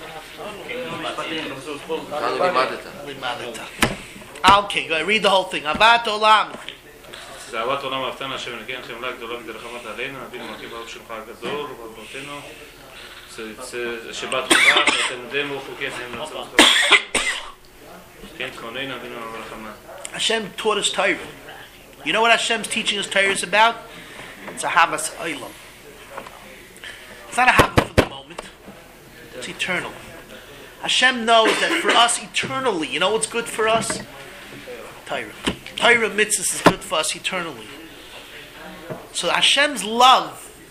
Okay, go ahead. Read the whole thing. Avat olam. זה אהבת עולם אהבתנו השם אלוקינו חמלה גדולה מדרחמת עלינו אבינו מלכים ברוך שמך הגדול וברבותינו שבת חובה ותלמדנו חוקיך הם נצרות כן תכוננו אבינו מלחמה. Hashem taught us Torah. You know what Hashem's teaching us Torah is about? It's ahavas olam. It's not ahava for the moment. It's eternal. Hashem knows that for us eternally, you know what's good for us? Torah. Torah mitzvahs is good for us eternally. So Hashem's love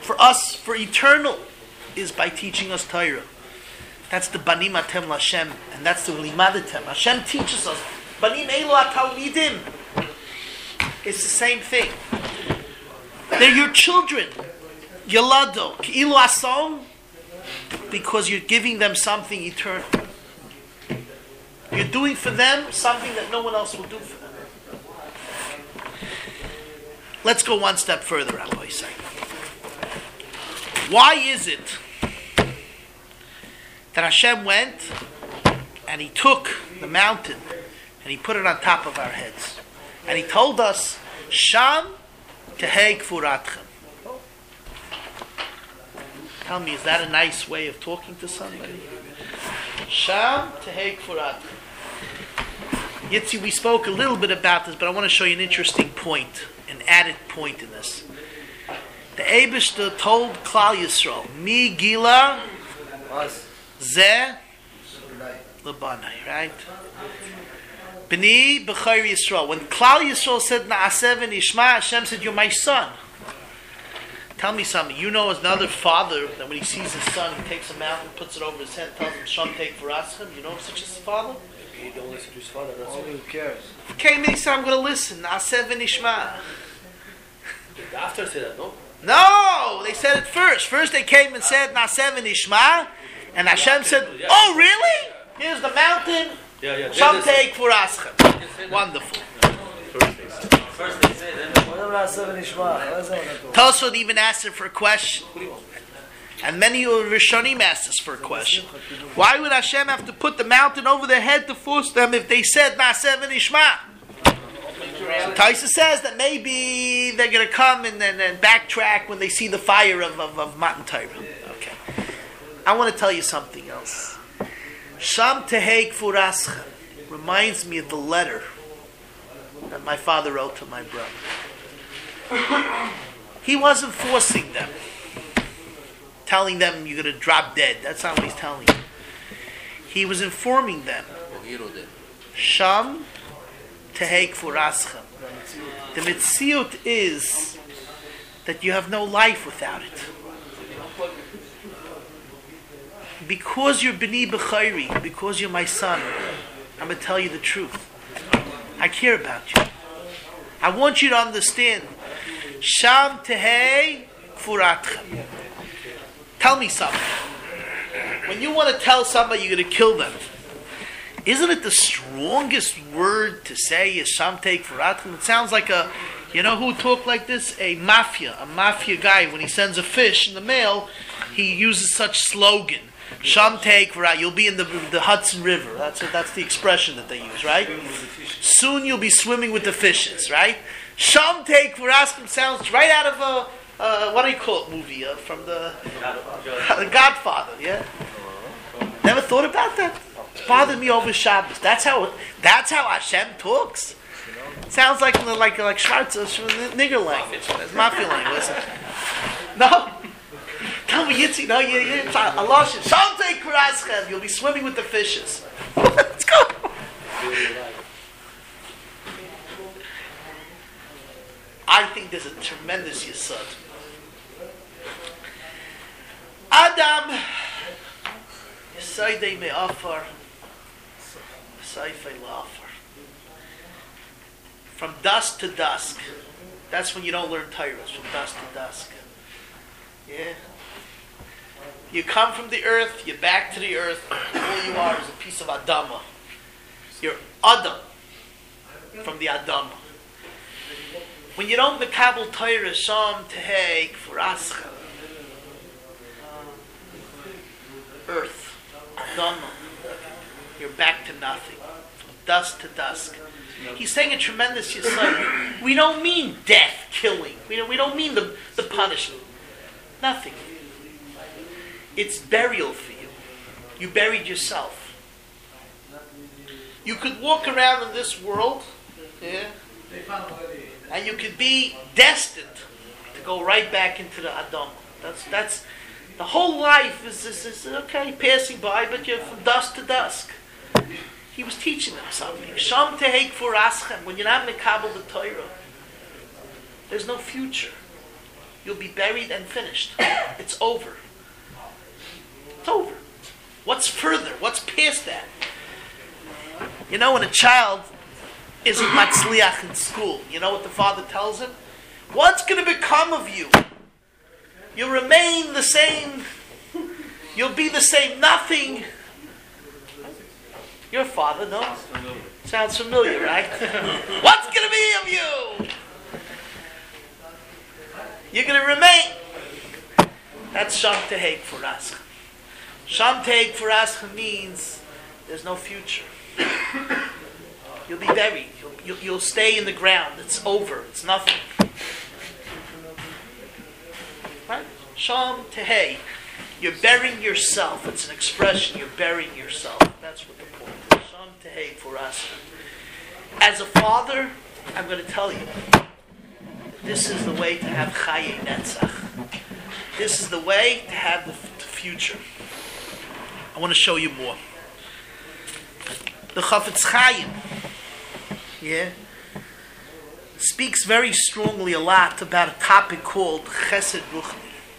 for us, for eternal, is by teaching us Torah. That's the Banim Atem Lashem, and that's the Limadatem. Hashem teaches us. Banim Elo Atalmidim. It's the same thing. They're your children. Yolado. Ki'ilu Asom. Because you're giving them something eternal. You're doing for them something that no one else will do for them. Let's go one step further, Rabbi Isai. Why is it that Hashem went and He took the mountain and He put it on top of our heads? And He told us, Sham tehei kfuratchem. Tell me, is that a nice way of talking to somebody? Sham tehei kfuratchem. Yitzi, we spoke a little bit about this, but I want to show you an interesting point, an added point in this. The Eibishter told Klal Yisrael, Mi Gila Zeh Lebanai, right? B'ni B'chayr Yisrael. When Klal Yisrael said Na'aseh v'nishma, Hashem said, you're my son. Tell me something. You know, as another father, that when he sees his son, he takes a mountain, puts it over his head, tells him, Sham take for Aschem. You know such a father? He don't listen to his father. That's all. Who cares? He came and he said, I'm going to listen. Na'aseh v'nishma. After say that, no? No, they said it first. First they came and said Na'aseh v'nishma, and Hashem said, "Oh, really? Here's the mountain. Sham take for Aschem." Wonderful. First they say, then Tosfot even asked it for a question, and many of the Rishonim asked us for a question. Why would Hashem have to put the mountain over their head to force them if they said Na'aseh v'nishma? Taisa says that maybe they're going to come and backtrack when they see the fire of Matan Torah. Okay. I want to tell you something else. Sham tehei kfuraschem reminds me of the letter that my father wrote to my brother. He wasn't forcing them, telling them you're going to drop dead. That's not what he's telling them. He was informing them. Sham tehei kfuraschem. The mitziut is that you have no life without it. Because you're b'ni b'chayri, because you're my son, I'm going to tell you the truth. I care about you. I want you to understand. Sham tehei kfuratchem. Tell me something. When you want to tell somebody you're going to kill them, isn't it the strongest word to say is Sham tehei kfuratchem? It sounds like a, you know who talk like this? A mafia guy. When he sends a fish in the mail, he uses such slogan. Sham tehei kfuratchem. You'll be in the Hudson River. That's the expression that they use, right? Soon you'll be swimming with the fishes, right? Sham tehei kfuratchem sounds right out of a what do you call it movie from the Godfather, yeah? Never thought about that? It bothered me over Shabbos. That's how Hashem talks. Sounds like Schwarzer nigger language, it's mafia language. No, tell me, Yitzi. No, it's Allah. Sham tehei kfuratchem. You'll be swimming with the fishes. Let's go. I think there's a tremendous yesod. Adam, Yesodei me'afar, Seifei la'afar. From dusk to dusk. That's when you don't learn Torah. From dusk to dusk. Yeah. You come from the earth, you're back to the earth. All you are is a piece of Adama. You're Adam from the Adama. When you don't mekabel Torah, Sham tehei kfuratchem. Earth, Adama. You're back to nothing. From dusk to dusk. He's saying a tremendous yesod. We don't mean death, killing. We don't mean the punishment. Nothing. It's burial for you. You buried yourself. You could walk around in this world, yeah, and you could be destined to go right back into the Adam. That's the whole life is okay, passing by, but you're from dusk to dusk. He was teaching them something. Sham tehei kfuratchem. When you're not mekabel the Torah, there's no future. you'll be buried and finished. It's over. It's over. What's further? What's past that? You know, when a child isn't matzliach in school, you know what the father tells him? What's going to become of you? You'll remain the same. You'll be the same. Nothing. Your father, no? Sounds familiar, right? What's going to be of you? You're going to remain. That's Sham Teheg for us. Sham Teheg for us means there's no future. You'll be buried. You'll stay in the ground. It's over. It's nothing. Right? Sham Teheg. You're burying yourself. It's an expression. You're burying yourself. That's what the point is. Sham Teheg for us. As a father, I'm going to tell you, this is the way to have Chaye Netzach. This is the way to have the future. I want to show you more. The Chafetz Chaim, speaks very strongly a lot about a topic called Chesed Ruchni.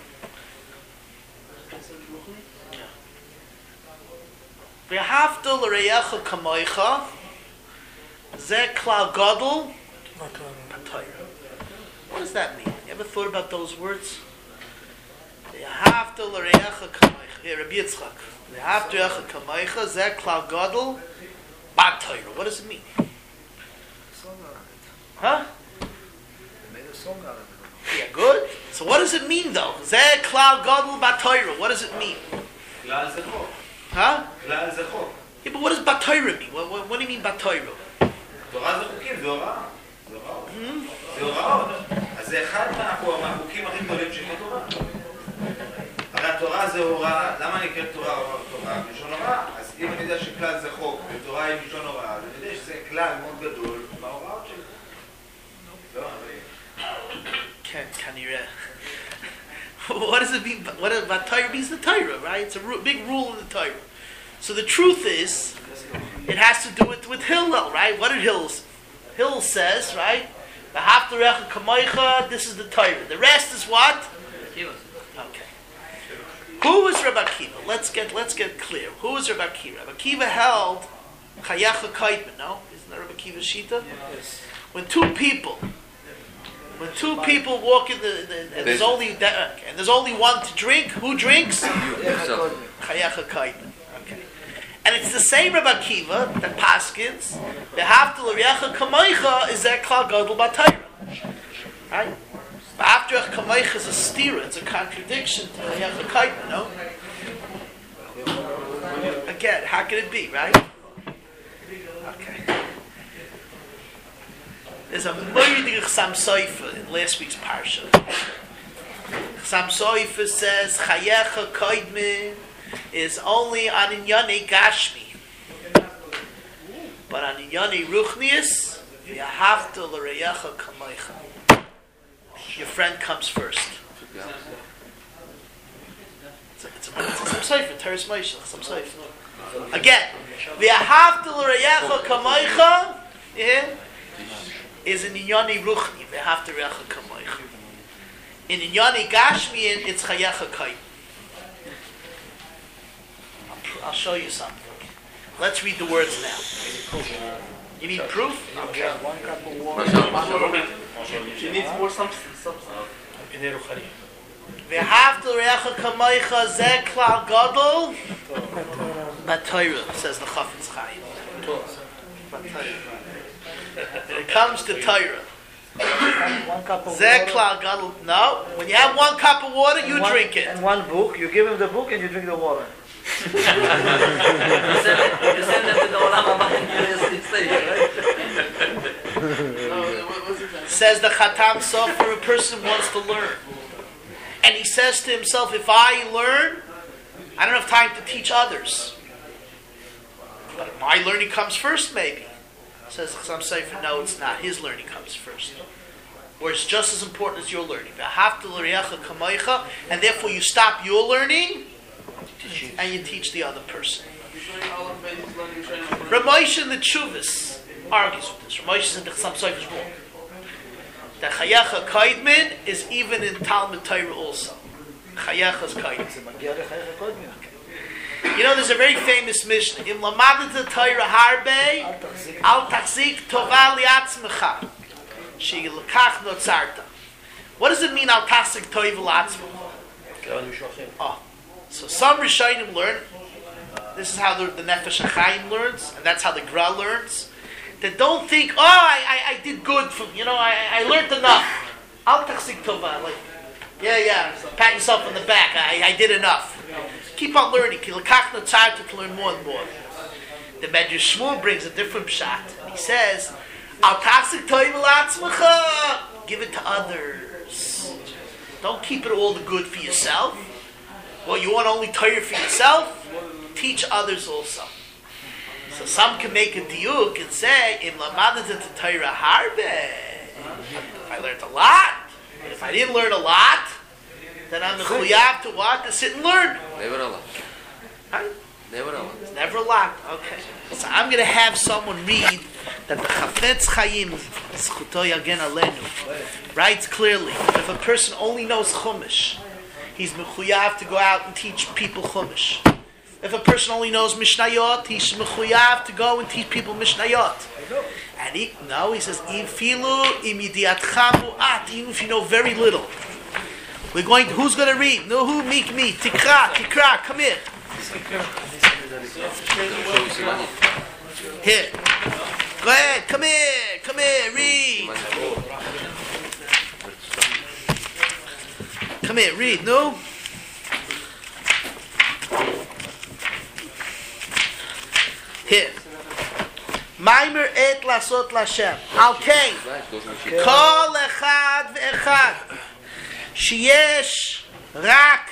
V'ahavta l'reyecha kamoicha, zeh klal gadol b'Torah. What does that mean? You ever thought about those words? V'ahavta l'reyecha kamoicha. Yeah, Rabbi Yitzchak. V'ahavta l'reyecha kamoicha, zeh klal gadol b'Torah. What does it mean? Huh? They made a song out of it. Yeah, good. So what does it mean though? Zeh klal gadol b'Torah. What does it mean? Huh? כלל זה חוק. Yeah, but what does B'Torah mean? What do you mean B'Torah? תורה זה חוקים, זה הוראה. זה הוראות. זה הוראות. אז זה אחד מהחוקים הכי גדולים של התורה. הרי התורה זה הוראה. למה אני אקרא תורה? לשון הוראה. אז אם אני יודע שכלל זה חוק ותורה היא לשון הוראה, אז אני יודע שזה כלל מאוד גדול בהוראות שלי. לא, Can you what does it mean? What about Torah means the Torah, right? It's a big rule in the Torah. So the truth is, it has to do with Hillel, right? What did Hillel? Hillel says, right? V'haftarecha kamoicha. This is the Torah. The rest is what? Okay. Who is Rabbi Akiva? Let's get clear. Who is Rabbi Akiva? Rabbi Akiva held chayecha kaitman. No, isn't that Rabbi Akiva's shita? Yes. When two people walk in and there's only one to drink, who drinks? Chayecha kaitman. Okay. And it's the same Rabbi Akiva that paskins. The haftal l'reyecha kamoicha is that klal gadol b'Torah. Right? But after kamoicha is a stira, it's a contradiction to chayecha kaitman. No. Again, how can it be, right? Okay. There's a moedig Chasam Sofer in last week's parsha. Chasam Sofer says chayecha kaitman is only on inyane gashmi, but on inyane ruchnius, v'ahavta l'reyecha kamoicha. Your friend comes first. It's a Sofer, Teres Moshe, Chasam Sofer. Again, v'ahavta l'reyecha kamoicha, is in inyane ruchni, v'ahavta l'reyecha kamoicha. In inyane gashmi, it's chayecha kaitman. I'll show you something. Let's read the words now. You need proof? Okay. One cup of water. She needs more substance. V'ahavta l'reyecha kamoicha zeh klal gadol b'Torah, says the Chafetz Chaim. When it comes to Torah, One cup of zeh water. klal gadol. No, when you have one cup of water, you drink it. And one book. You give him the book and you drink the water. You send them to the Olam Haba stage, right? Says the Chatam Sofer, a person wants to learn. And he says to himself, if I learn, I don't have time to teach others. But my learning comes first, maybe. Says Chatam Sofer, no, it's not. His learning comes first. Or it's just as important as your learning. And therefore you stop your learning and you teach the other person. Rav Moshe in the Tshuvas argues with this. Rav Moshe in the Chassam Sofer is wrong. The Chayecha Kaidmin is even in Talmud Torah also. Chayecha's Kaidmin. You know, there's a very famous Mishnah. Im lamadet Torah harbe, al tachzik tova liatzmecha. She lekach notzarta. What does it mean, al tachzik tova liatzmecha? Oh, so some Rishonim learn. This is how the Nefesh HaChaim learns, and that's how the Gra learns. They don't think, I did good. I learned enough. Al tachzik tova, like, pat yourself on the back. I did enough. Keep on learning. To learn more and more. The Medrash Shmuel brings a different pshat. He says, "Al tachzik tova l'atzmecha." Give it to others. Don't keep it all the good for yourself. Well, you want only Torah for yourself? Teach others also. So some can make a diuk and say, "Im lamadet et Torah harbe." If I learned a lot, if I didn't learn a lot, then I'm mechuyav to what? To sit and learn. Never a lot. Huh? Never a lot. It's never a lot. Okay. So I'm going to have someone read that the Chafetz Chaim, Zchuto Yagen Alenu, writes clearly, if a person only knows Chumash, he's mechuyav to go out and teach people Chumash. If a person only knows Mishnayot, he's mechuyav to go and teach people Mishnayot. And he says, even if you know very little. Who's going to read? No, who? Me. Tikra, come here. Here. Go ahead, come here, read. Come here, read, no? Here. Maimer et lasot lashem. Okay. Kol echad ve'echad. Sheyesh rak.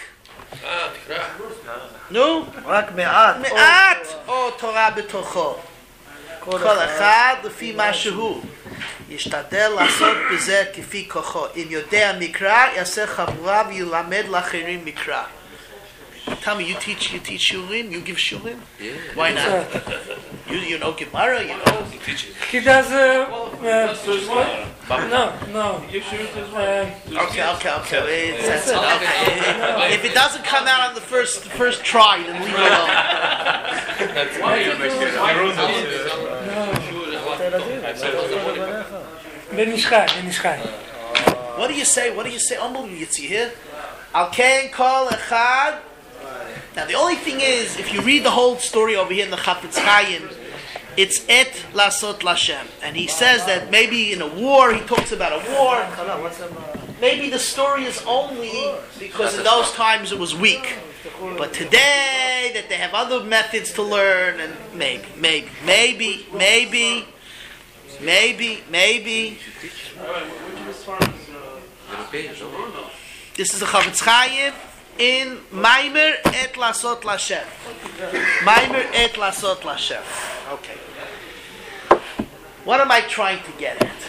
נו? רק מעט. מעט או תורה בתוכו. כל אחד לפי מה שהוא. ישתדל לעשות בזה כפי כוחו. אם יודע מקרא, יעשה חבורה וילמד לאחרים מקרא. Tell me, you teach shurim? You give shurim? Yeah. Why not? You know Gemara, you know? He does, no. Okay. That's it. Okay. If it doesn't come out on the first try, then leave it alone. Ben Ishchai. What do you say? Unbelievable. You see here? Al Kain Kol Echad. Now the only thing is, if you read the whole story over here in the Chafetz Chaim, it's et lasot lashem, and he says that maybe in a war, he talks about a war. Maybe the story is only because in those times it was weak, but today that they have other methods to learn, and maybe. This is a Chafetz Chaim in Maimer et lasot lashem. Okay. What am I trying to get at?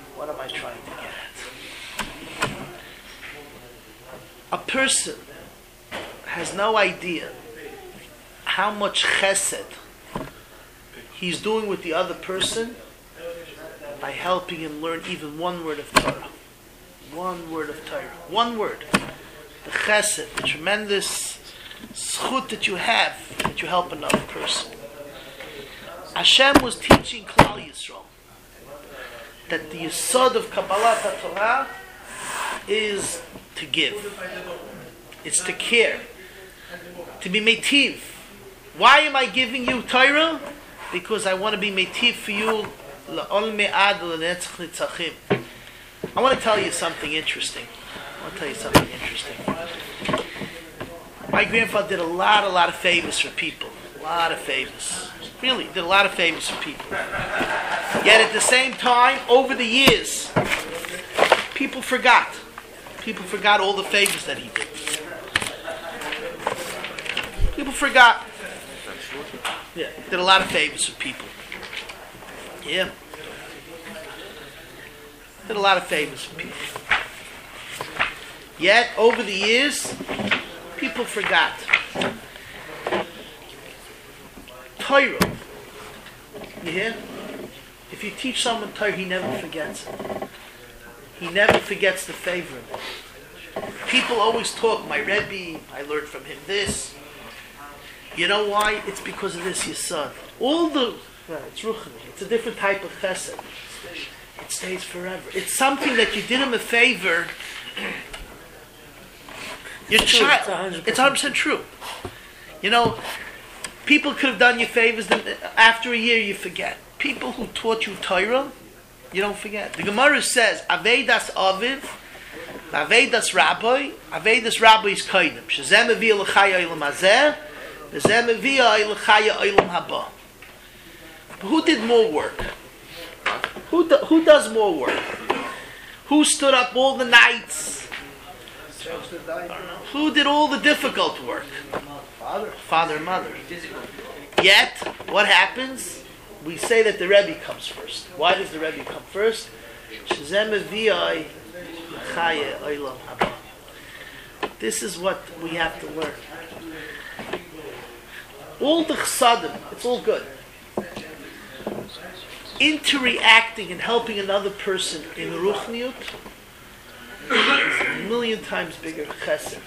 A person has no idea how much chesed he's doing with the other person by helping him learn even one word of Torah. One word. The chesed, the tremendous zchut that you have, that you help another person. Hashem was teaching Klal Yisrael that the yesod of Kabbalat HaTorah is to give. It's to care. To be meitiv. Why am I giving you Torah? Because I want to be meitiv for you. La'ol me'ad l'netzach nitzachim. I want to tell you something interesting. My grandfather did a lot of favors for people. A lot of favors. Really, did a lot of favors for people. Yet at the same time, over the years, people forgot. People forgot all the favors that he did. People forgot. Yeah, did a lot of favors for people. Yeah. Did a lot of favors for people. Yet, over the years, people forgot. Torah. You hear? If you teach someone Torah, he never forgets it. he never forgets the favor. People always talk, my Rebbe, I learned from him this. You know why? It's because of this Yesod. It's Ruchni. It's a different type of chesed. It stays forever. It's something that you did him a favor. Your child. It's 100% true. You know, people could have done you favors, then after a year you forget. People who taught you Torah, you don't forget. The Gemara says, Aveidas Aviv, Aveidas Rabbi is Kaidim. Shezeh Meviyah L'chaya Olam Hazeh, V'zeh Meviyah L'chaya Olam Haba. Who did more work? Who does more work? Who stood up all the nights? Who did all the difficult work? Father and mother. Yet, what happens? We say that the Rebbe comes first. Why does the Rebbe come first? This is what we have to learn. All the chsadim, it's all good. Interacting and helping another person in ruchniut is a million times bigger chesed.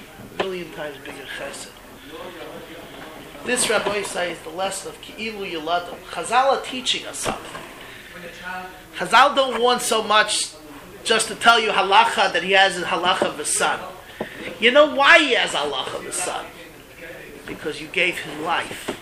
This Rabbi Yisai is the lesson of Ki'ilu Yeladim. Chazal are teaching us something. Chazal don't want so much just to tell you halacha that he has a halacha v'san. You know why he has halacha v'san? Because you gave him life.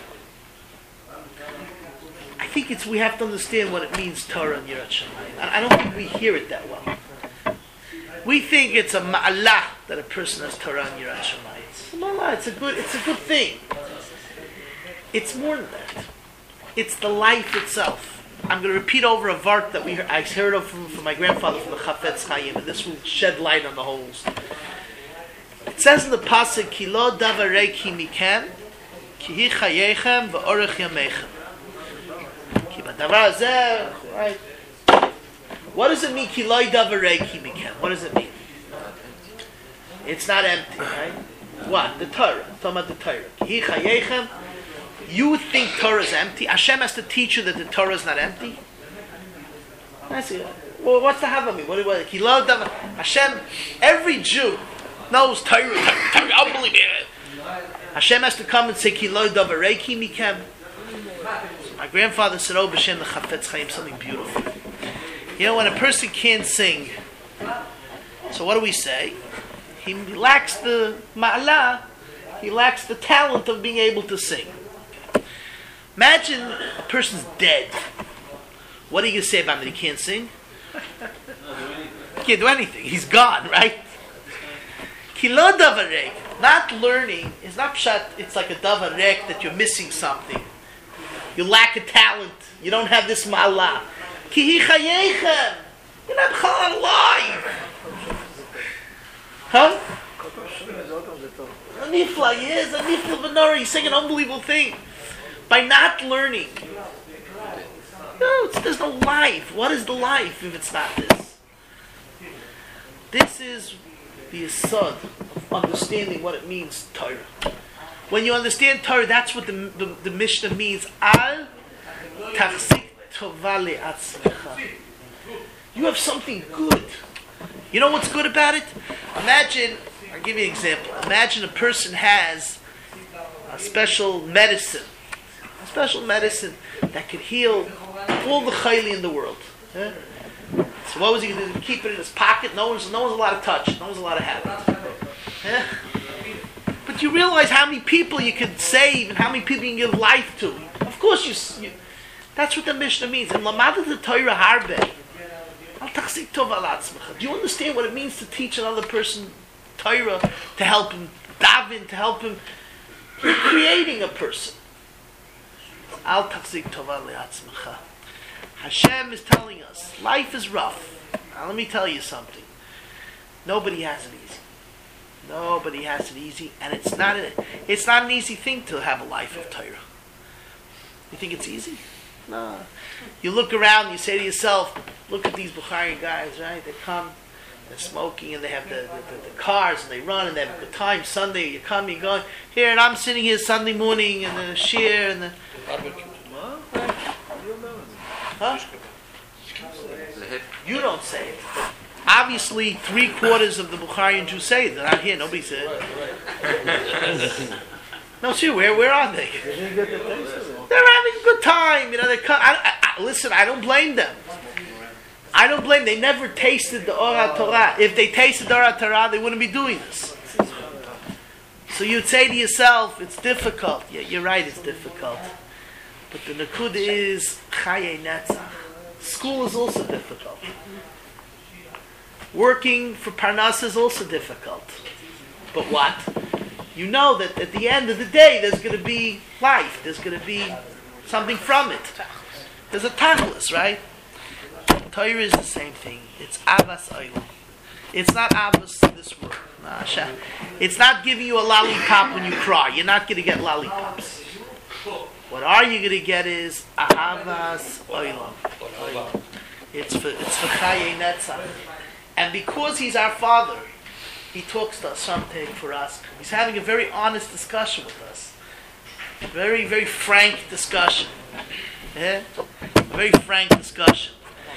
I think we have to understand what it means, Torah and Yirat Shamayim. I don't think we hear it that well. We think it's a ma'alah that a person has Torah and Yirat Shamayim. It's a ma'alah, it's a good thing. It's more than that. It's the life itself. I'm going to repeat over a vart that I heard of from my grandfather from the Chafetz Chaim, and this will shed light on the whole. It says in the pasuk, Ki lo davarei ki mikem, ki hi chayechem v'orech yameichem. Right? What does it mean? Ki lo davarei ki mikem. What does it mean? It's not empty, right? What? The Torah. Talking about the Torah. Ki hi chayechem. You think Torah is empty? Hashem has to teach you that the Torah is not empty? That's it. Well, what's the Hava mean? Hashem, every Jew knows Torah, unbelievable. Hashem has to come and say, Ki lo davarei ki mikem. My grandfather said, oh, B'Shem the Chafetz Chaim, something beautiful. You know, when a person can't sing, so what do we say? He lacks the ma'alah, he lacks the talent of being able to sing. Imagine a person's dead. What are you going to say about him? That he can't sing? He can't do anything. He's gone, right? Ki lo davarek. Not learning is not pshat. It's like a davarek that you're missing something. You lack a talent. You don't have this ma'alah. Ki hi chayechem. You're not chal alive. Huh? Anifla, yes, Anifla Benora. He's saying an unbelievable thing. By not learning, there's no life. What is the life if it's not this? This is the yesod of understanding what it means, Torah. When you understand Torah, that's what the Mishnah means. Al tachzik tova le'atzmecha. You have something good. You know what's good about it? Imagine, I'll give you an example. Imagine a person has a special medicine that could heal all the chayli in the world. Yeah? So what was he going to do? Keep it in his pocket? No one's allowed to touch. No one's allowed to have it. Yeah? But you realize how many people you can save and how many people you can give life to. Of course, you that's what the Mishnah means. And Lamada the Torah harbe. Do you understand what it means to teach another person Torah, to help him daven, to help him? You're creating a person. Al tachzik tova le'atzmecha. Hashem is telling us life is rough. Now let me tell you something. Nobody has it easy. Nobody has it easy, and it's not an easy thing to have a life of Torah. You think it's easy? No. You look around, you say to yourself, look at these Bukhari guys, right? They come, they're smoking, and they have the cars, and they run, and they have a good time. Sunday, you come, you go here, and I'm sitting here Sunday morning, and the shir, and the... Huh? You don't say it. Obviously, 3/4 of the Bukharian Jews say it. They're not here. Nobody said it. No, see, where are they? They're having a good time. You know, listen, I don't blame them. I don't blame them. They never tasted the Orat Torah. If they tasted the Orat Torah, they wouldn't be doing this. So you'd say to yourself, it's difficult. Yeah, you're right, it's difficult. But the Nakud is Chaye Netzach. School is also difficult. Working for Parnas is also difficult. But what? You know that at the end of the day, there's going to be life. There's going to be something from it. There's a tachlis, right? Torah is the same thing. It's avas olam. It's not avas this world. It's not giving you a lollipop when you cry. You're not going to get lollipops. What are you going to get is ahavas olam. It's for Chaye Netzach. And because he's our father, he talks to us something for us. He's having a very honest discussion with us. Very, very frank discussion. Yeah? A very frank discussion.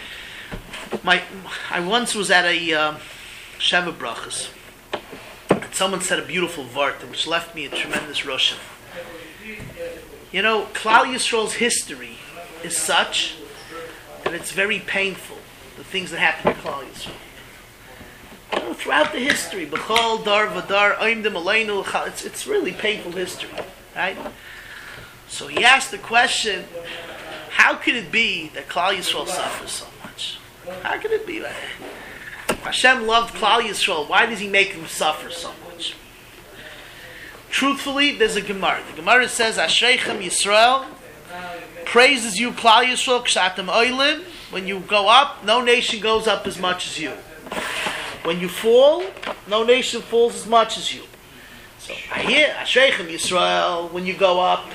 I once was at a Sheva Brachas. And someone said a beautiful vart, which left me a tremendous roshem. You know, Klal Yisrael's history is such that it's very painful. The things that happen to Klal Yisrael. You know, throughout the history, B'chol dar v'dar oimdim aleinu, it's really painful history, right? So he asked the question: how could it be that Klal Yisrael suffers so much? How could it be that Hashem loved Klal Yisrael? Why does He make them suffer so much? Truthfully, there's a Gemara. The Gemara says, "Ashreichem Yisrael, praises you, Klal Yisrael, kshatem oilim. When you go up, no nation goes up as much as you. When you fall, no nation falls as much as you." So I hear Ashreichem Yisrael when you go up.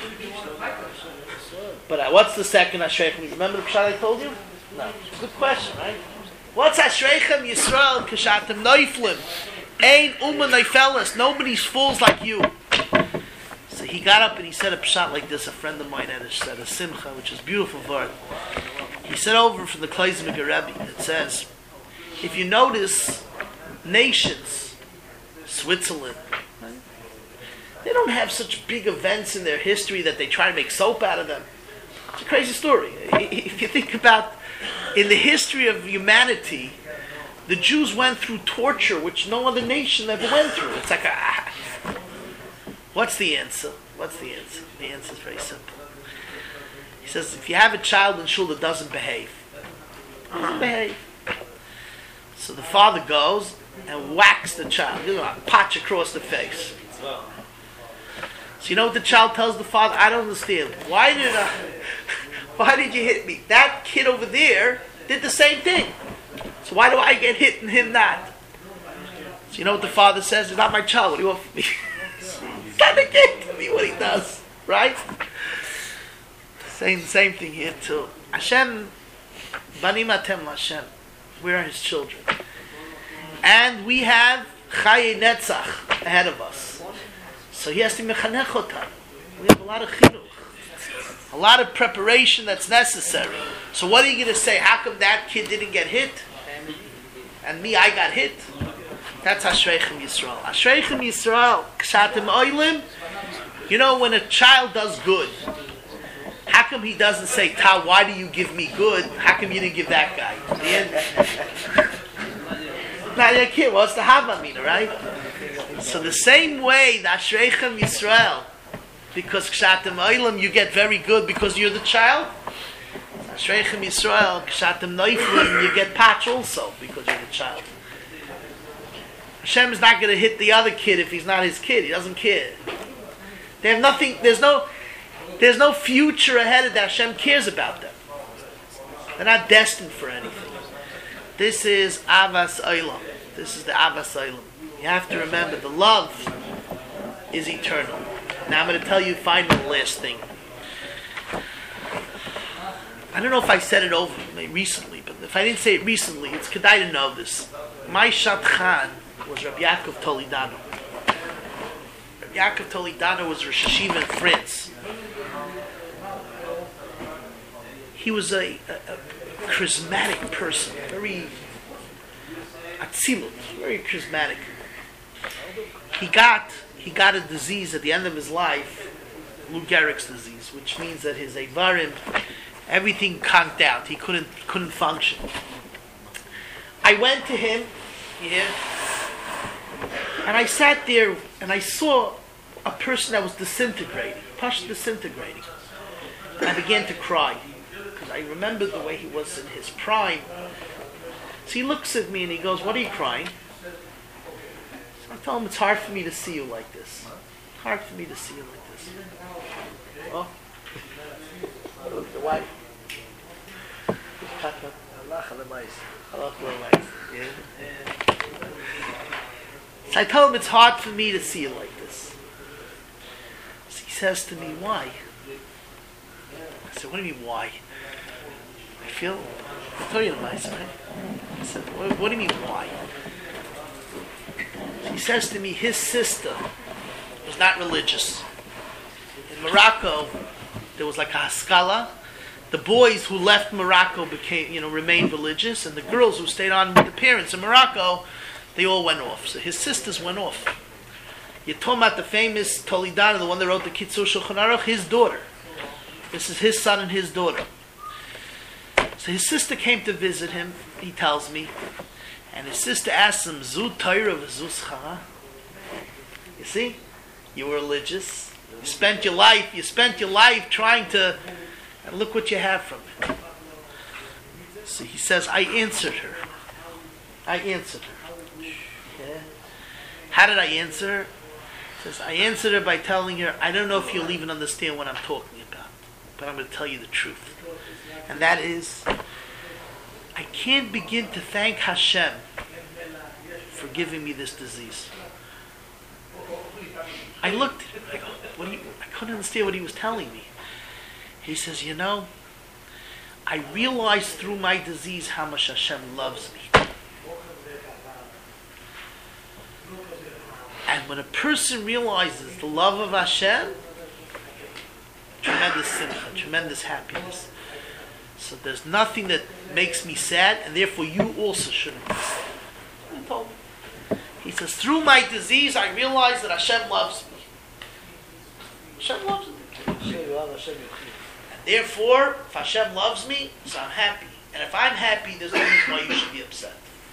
But what's the second Ashreichem? Remember the pshat I told you? No. Good question, right? What's Ashreichem Yisrael kashatem noiflim? Ein uma noifeles. Nobody falls like you. So he got up and he said a pshat like this. A friend of mine said a simcha, which is beautiful word. He said over from the Kleizmer Rebbe. It says, if you notice, nations, Switzerland, right? They don't have such big events in their history that they try to make soap out of them. It's a crazy story. If you think about, in the history of humanity, the Jews went through torture which no other nation ever went through. It's like, what's the answer? What's the answer? The answer is very simple. He says, if you have a child in shul that doesn't behave, so the father goes and whacks the child, patch across the face. So you know what the child tells the father? I don't understand. Why did you hit me? That kid over there did the same thing. So why do I get hit and him not? So you know what the father says? It's not my child. What do you want from me? He's not a kid to me what he does. Right? Same thing here too. Hashem, Banim Atem Hashem. We are His children. And we have Chaye Netzach ahead of us. So He has to mechanech otam. We have a lot of chinuch. A lot of preparation that's necessary. So what are you going to say? How come that kid didn't get hit? And me, I got hit? That's Ashreichem Yisrael. Ashreichem Yisrael, kshatem oilim. You know, when a child does good, how come he doesn't say, Ta, why do you give me good? How come you didn't give that guy? The end. Now, your kid, what's the Havamina, right? So the same way, the Ashreichem Yisrael, because kshatem oilim, you get very good because you're the child. Ashreichem Yisrael, kshatem noiflim, you get patch also because you're the child. Hashem is not going to hit the other kid if he's not his kid. He doesn't care. They have nothing. There's no future ahead of that. Hashem cares about them. They're not destined for anything. This is Avas Olam. This is the Avas Olam. You have to remember the love is eternal. Now I'm going to tell you finally the last thing. I don't know if I said it over recently, but if I didn't say it recently, it's kedai to know this. My Shadchan was Rabbi Yaakov Toledano. Rabbi Yaakov Toledano was Rosh Hashiva in France. He was a charismatic person, very Atzilut, very charismatic. He got a disease at the end of his life, Lou Gehrig's disease, which means that his Eivarim, everything conked out. He couldn't function. I went to him, and I sat there and I saw a person that was disintegrating, disintegrating. And I began to cry because I remembered the way he was in his prime. So he looks at me and he goes, "What are you crying?" So I tell him, "It's hard for me to see you like this. Hard for me to see you like this." Oh, look, the wife. So I tell him it's hard for me to see you like this. So he says to me, "Why?" I said, "What do you mean, why?" I'll tell you nice, right? I said, what do you mean, why? So he says to me, his sister was not religious. In Morocco, there was like a haskala. The boys who left Morocco remained religious, and the girls who stayed on with the parents in Morocco, they all went off. So his sisters went off. You're talking about the famous Toledano, the one that wrote the Kitzur Shulchan Aruch, his daughter. This is his son and his daughter. So his sister came to visit him, he tells me, and his sister asked him, "Zu Torah v'zu schara?" You see, you were religious. You spent your life trying to, and look what you have from it. So he says, I answered her. Yeah. How did I answer her? He says, I answered her by telling her, I don't know if you'll even understand what I'm talking about, but I'm going to tell you the truth. And that is, I can't begin to thank Hashem for giving me this disease. I looked at him, I go, I couldn't understand what he was telling me. He says, I realized through my disease how much Hashem loves me. And when a person realizes the love of Hashem, tremendous simcha, tremendous happiness. So there's nothing that makes me sad, and therefore you also shouldn't be sad. He told me. He says, through my disease, I realized that Hashem loves me. Hashem loves me. And therefore, if Hashem loves me, so I'm happy. And if I'm happy, there's no reason why you should be upset.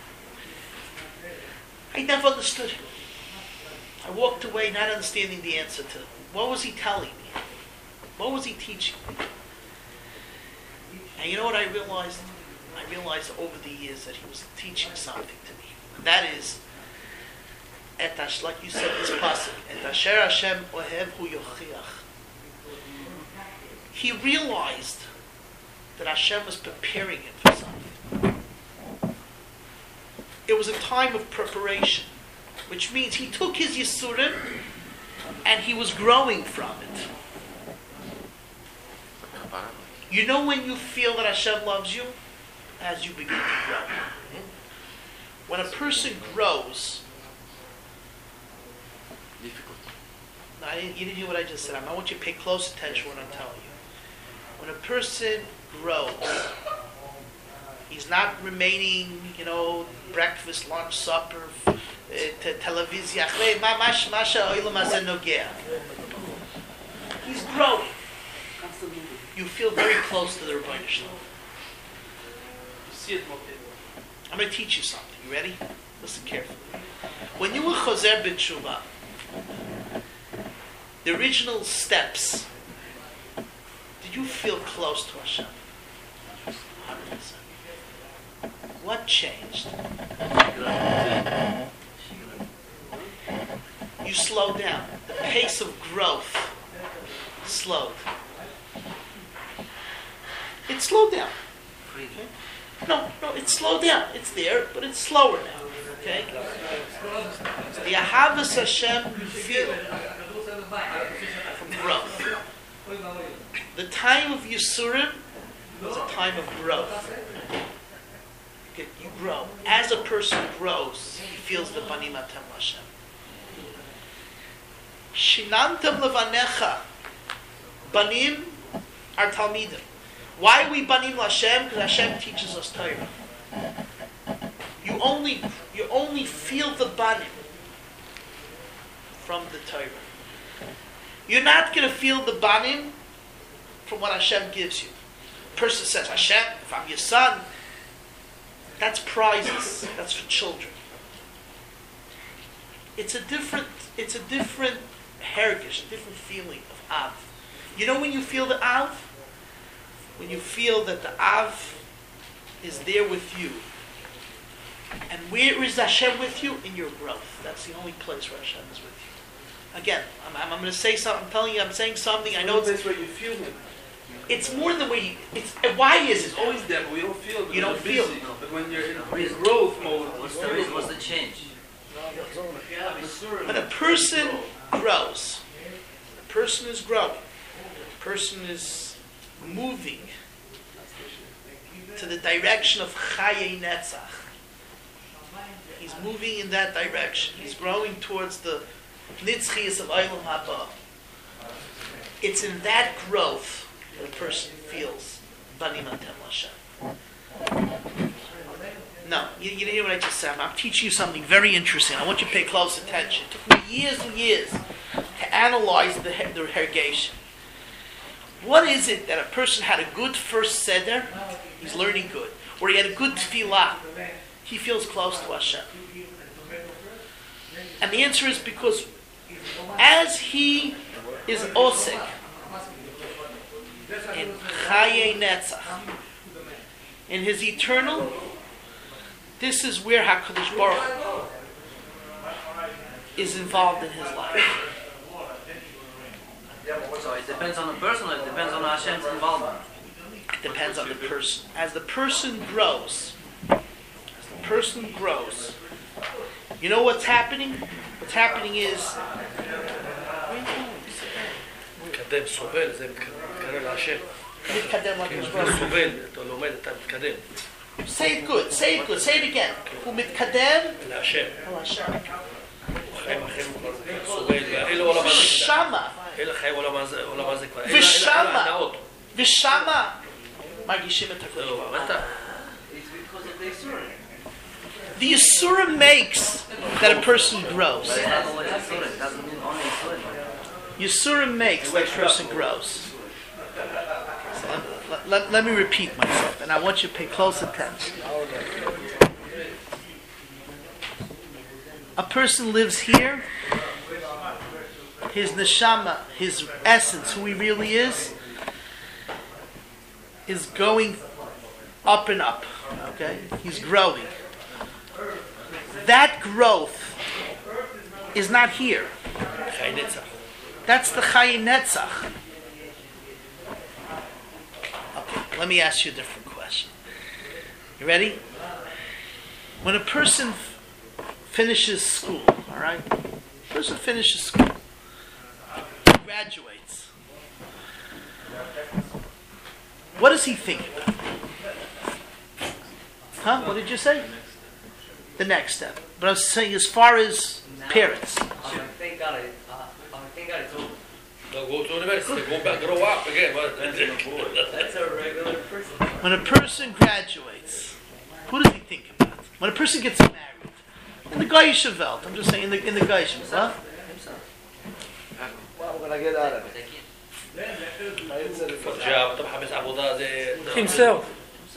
I never understood him. I walked away not understanding the answer to it. What was he telling me? What was he teaching me? And you know what I realized? I realized over the years that he was teaching something to me. And that is, like you said, this pasuk, Et asher Hashem ohev hu yochiach. He realized that Hashem was preparing him for something. It was a time of preparation, which means he took his Yisurim and he was growing from it. You know when you feel that Hashem loves you? As you begin to grow. When a person grows... No, you didn't hear what I just said. I want you to pay close attention to what I'm telling you. When a person grows, he's not remaining, breakfast, lunch, supper, television. He's growing. You feel very close to the Rebbeinu Shalom. I'm going to teach you something. You ready? Listen carefully. When you were Choser B'Tshuva, the original steps, did you feel close to Hashem? 100%. What changed? You slowed down. The pace of growth slowed. It slowed down. Okay? No, it slowed down. It's there, but it's slower now. Okay? So the Ahavas Hashem you feel from growth. The time of Yisurim is a time of growth. Okay, you grow. As a person grows, he feels the Banim Atem Hashem. Shinantam levanecha. Banim are Talmidim. Why are we Banim Hashem? Because Hashem teaches us Torah. You only feel the banim from the Torah. You're not going to feel the banim from what Hashem gives you. A person says, Hashem, if I'm your son, that's prizes. That's for children. It's a different hergish, a different feeling of Av. You know when you feel the Av? When you feel that the Av is there with you. And where is Hashem with you? In your growth. That's the only place where Hashem is with you. Again, I'm going to say something. I'm telling you, I'm saying something. I know it's where you feel Him. It's more than where you. Why is it? It's always there, but we don't feel it. You don't feel it. But when you're in growth mode, What's the reason? What's the change? When a person grows, a person is growing, a person is moving to the direction of Chayei Netzach. He's moving in that direction. He's growing towards the Nitzchias of Olam Haba. It's in that growth that a person feels Banim Atem Lashem. No, you didn't hear what I just said. I'm teaching you something very interesting. I want you to pay close attention. It took me years and years to analyze the hergation. What is it that a person had a good first seder, he's learning good, or he had a good tefillah, he feels close to Hashem? And the answer is because as he is osik in Chayei Netzach, in his eternal, this is where HaKadosh Baruch Hu is involved in his life. So it depends on the person, or it depends on Hashem's involvement? It depends on the person. As the person grows, you know what's happening? What's happening is, מתקדם, סובל, זה מתקדם להשם. מתקדם לקדוש ברוך הוא. סובל, אתה לומד, אתה מתקדם. Say it good, say it again. הוא מתקדם להשם. להשם. חיים אחרים סובל, ואלה עולם הזה. ושמה. אלה חיים עולם הזה כבר. ושמה. ושמה. מרגישים את הקדוש ברוך הוא. It's because of the Yisurim. The Yisurim makes that a person grows. But it's not only Yisurim, it doesn't mean only Yisurim. Yisurim makes that a person grows. So let me repeat myself, and I want you to pay close attention. A person lives here, his neshama, his essence, who he really is going up and up. Okay? He's growing. That growth is not here. That's the Chayei Netzach. Okay, let me ask you a different question. You ready? When a person finishes school, all right? Person finishes school, graduates. What does he think about? Huh? What did you say? The next step. But I was saying, as far as parents. Thank God it's over. Go to university, go back, grow up again. That's a regular person. When a person graduates, who does he think about? When a person gets married, in the Goyish Welt, I'm just saying, in the Goyish Welt, huh? Well, when I get out of it. Himself.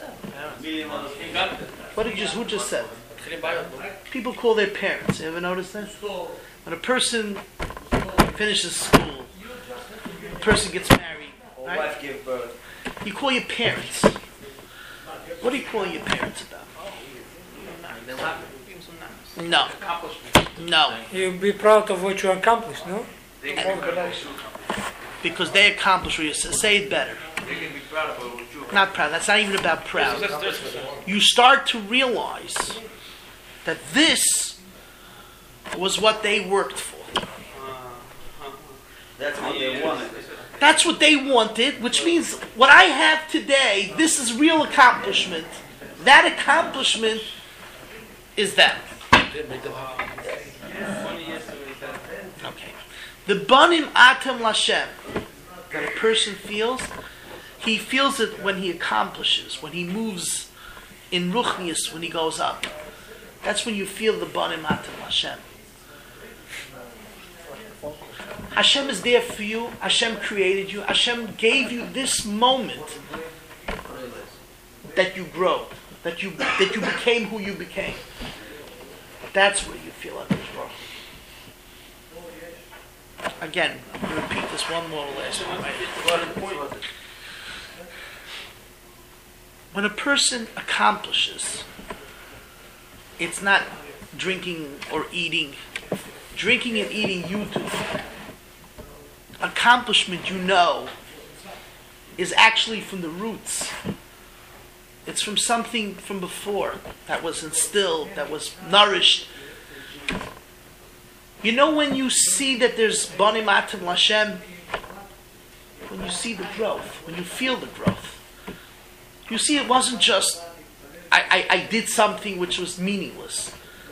Who just said? People call their parents. You ever notice that? When a person finishes school, a person gets married, Or right? wife give birth. You call your parents. What do you call your parents about? No. You be proud of what you accomplished, no? Because they accomplished what you said. Say it better. They can be proud about what you. Not proud. That's not even about proud. You start to realize that this was what they worked for. That's what they wanted. That's what they wanted, which means what I have today, this is real accomplishment. That accomplishment is that. Okay. The banim atem lashem that a person feels, he feels it when he accomplishes, when he moves in ruchnius, when he goes up. That's when you feel the banim atam Hashem. Hashem is there for you. Hashem created you. Hashem gave you this moment that you grow, that you became who you became. That's where you feel like this world. Again, I'm going to repeat this one more last time. When a person accomplishes, it's not drinking or eating. Drinking and eating you do. Accomplishment, is actually from the roots. It's from something from before that was instilled, that was nourished. When you see that there's banim atam Hashem, when you see the growth, when you feel the growth, you see it wasn't just I did something which was meaningless.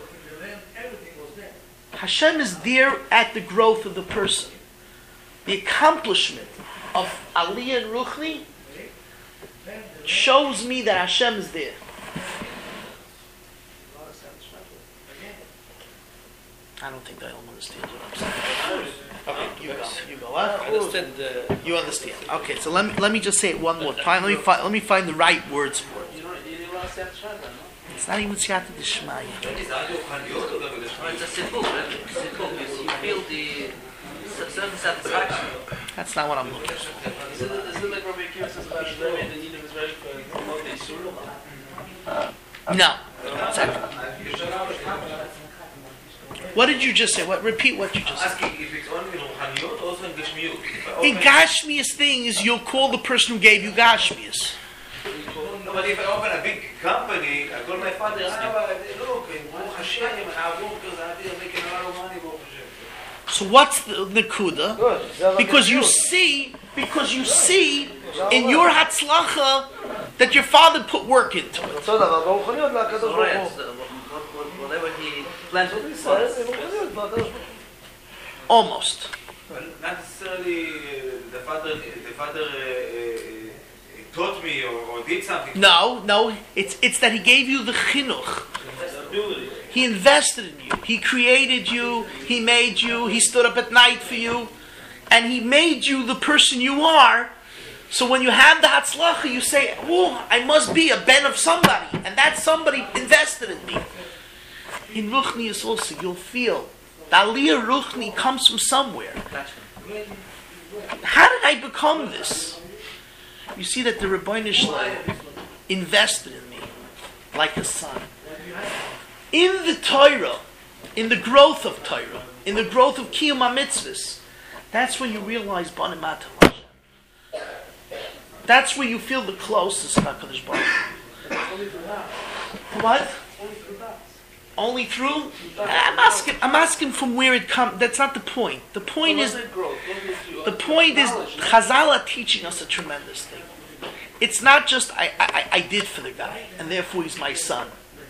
Hashem is there at the growth of the person. The accomplishment of Aliyah and Ruchni shows me that Hashem is there. I don't think they'll understand what I'm saying. Okay, you go. What? I understand. You understand. Okay, so let me just say it one more time. Let me find the right words for it. It's not even Siyata D'Shmaya. It's a simple. You feel the certain satisfaction. That's not what I'm looking for. Is it like Rabbi Akiva says about Shlomo and the need of Israel for promote the Yisur? No. What did you just say? Repeat what you just said. Asking if it's only in Ruhaniyot or also in Gashmiyut. In Gashmias things, you'll call the person who gave you Gashmias. No, but if I open a big company, I call my father, look, Baruch Hashem, I work because I'm making a lot of money, Baruch Hashem. So what's the Nakuda? Because you see in your Hatzlacha that your father put work into it. Whatever he plans with his sons. Almost. But not necessarily the father taught me or did something. No. It's that he gave you the chinuch. He invested in you. He created you. He made you. He stood up at night for you. And he made you the person you are. So when you have the Hatzlacha, you say, oh, I must be a ben of somebody. And that somebody invested in me. In Ruchni is also, you'll feel, the Aliyah Ruchni comes from somewhere. How did I become this? You see that the Rebbeinu Shalom invested in me like a son. In the Torah, in the growth of Torah, in the growth of Kiyum HaMitzvahs, that's when you realize Banim Atam Hashem. That's where you feel the closest to HaKadosh Baruch Hu. What? Only through? I'm asking from where it comes. That's not the point. The point is Chazal are teaching us a tremendous thing. It's not just I did for the guy, and therefore he's my son.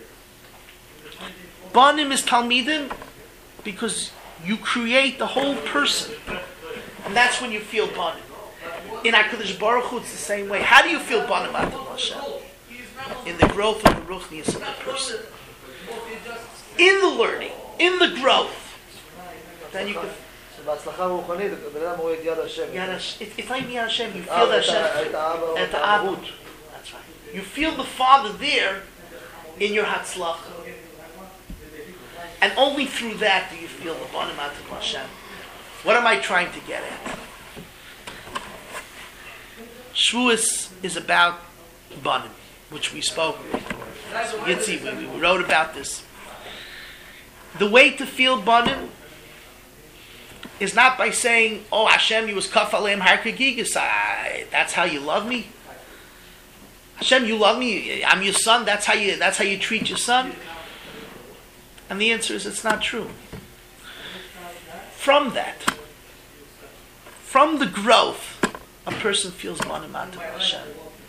Banim is Talmidim because you create the whole person. And that's when you feel Banim. In HaKadosh Baruch Hu, it's the same way. How do you feel Banim Atam Hashem? In the growth of the Ruchnius of the person. In the learning, in the growth. Then you can... It's like Yad Hashem, you feel that Hashem at the Abud. That's right. You feel the Father there in your Hatzlacha. And only through that do you feel the Banim Atam Hashem. What am I trying to get at? Shavuos is about Banim, which we spoke. Yitzi, we wrote about this. The way to feel Banim is not by saying, oh Hashem, you was kaf aleim har kagigas. That's how you love me. Hashem, you love me. I'm your son. That's how you treat your son. And the answer is, it's not true. From the growth, a person feels Banim Atam Hashem.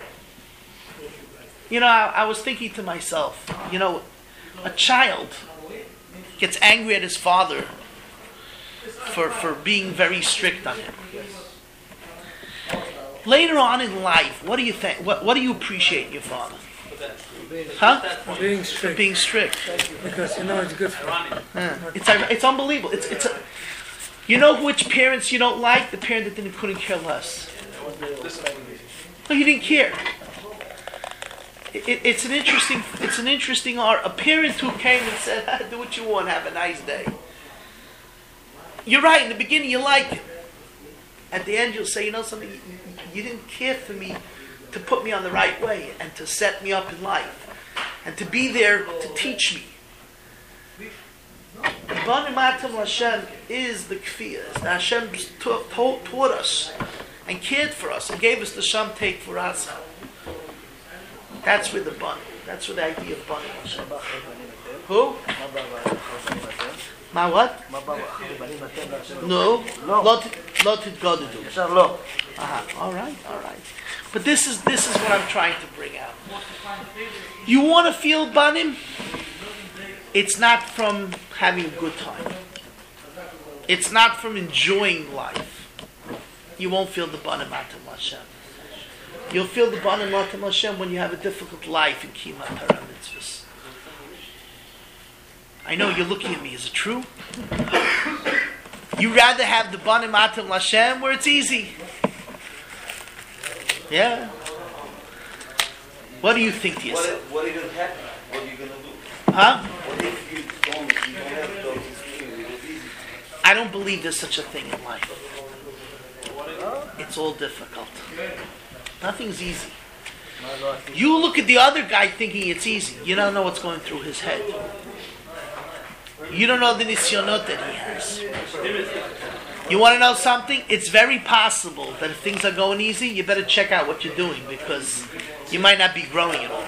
I was thinking to myself, a child gets angry at his father for being very strict on him. Later on in life, what do you think? What do you appreciate in your father? Huh? Being For strict. being strict. Because you know it's good for you. Yeah. It's unbelievable. You know which parents you don't like? The parent that couldn't care less. No, he didn't care. It's an interesting art. A parent who came and said, "Do what you want. Have a nice day." You're right. In the beginning, you like him. At the end, you'll say, "You know something? You didn't care for me to put me on the right way and to set me up in life and to be there to teach me." The Banim Atam Hashem is the kfiyah. That Hashem taught us and cared for us and gave us the Sham take for us. That's where the Banim. That's where the idea of Banim Hashem. Who? My what? No. Lot Godadu. All right. But this is what I'm trying to bring out. You want to feel Banim? It's not from having a good time. It's not from enjoying life. You won't feel the Banim Atam Hashem. You'll feel the Banim Atam Hashem when you have a difficult life in Kima Torah Mitzvahs. I know you're looking at me. Is it true? You rather have the Banim Atam Hashem where it's easy. Yeah. What do you think to yourself? What are you going to happen? What are you going to do? Huh? What if you don't have those experiences? It's easy. I don't believe there's such a thing in life. It's all difficult. Nothing's easy. You look at the other guy thinking it's easy. You don't know what's going through his head. You don't know the nisyonot that he has. You want to know something? It's very possible that if things are going easy, you better check out what you're doing because you might not be growing at all.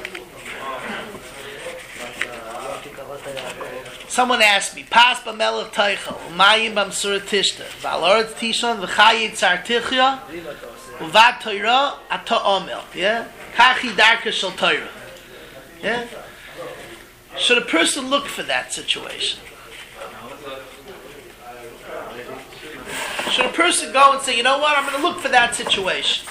Someone asked me, Pas b'melech teichel, umayim b'msura tishta, v'aloretz tishon v'chayit tzar tichya, uvad toira ato omel. Yeah? Kachi darka shel toira. Yeah? Should a person look for that situation? Should a person go and say, you know what, I'm going to look for that situation?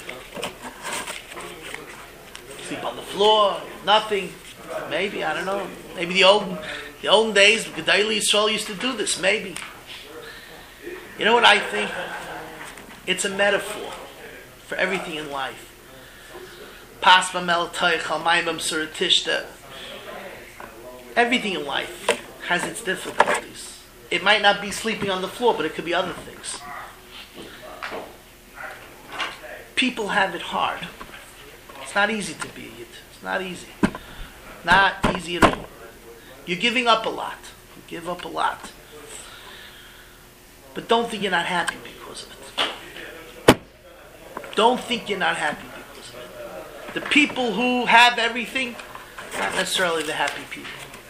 Sleep on the floor, nothing. Maybe, I don't know. Maybe the olden days, Gedali Yisrael used to do this, maybe. You know what I think? It's a metaphor for everything in life. Pas b'mel teichel, mayim b'msura tishta. Everything in life has its difficulties. It might not be sleeping on the floor, but it could be other things. People have it hard. It's not easy to be a Yid. It's not easy. Not easy at all. You're giving up a lot. You give up a lot. But don't think you're not happy because of it. Don't think you're not happy because of it. The people who have everything, not necessarily the happy people.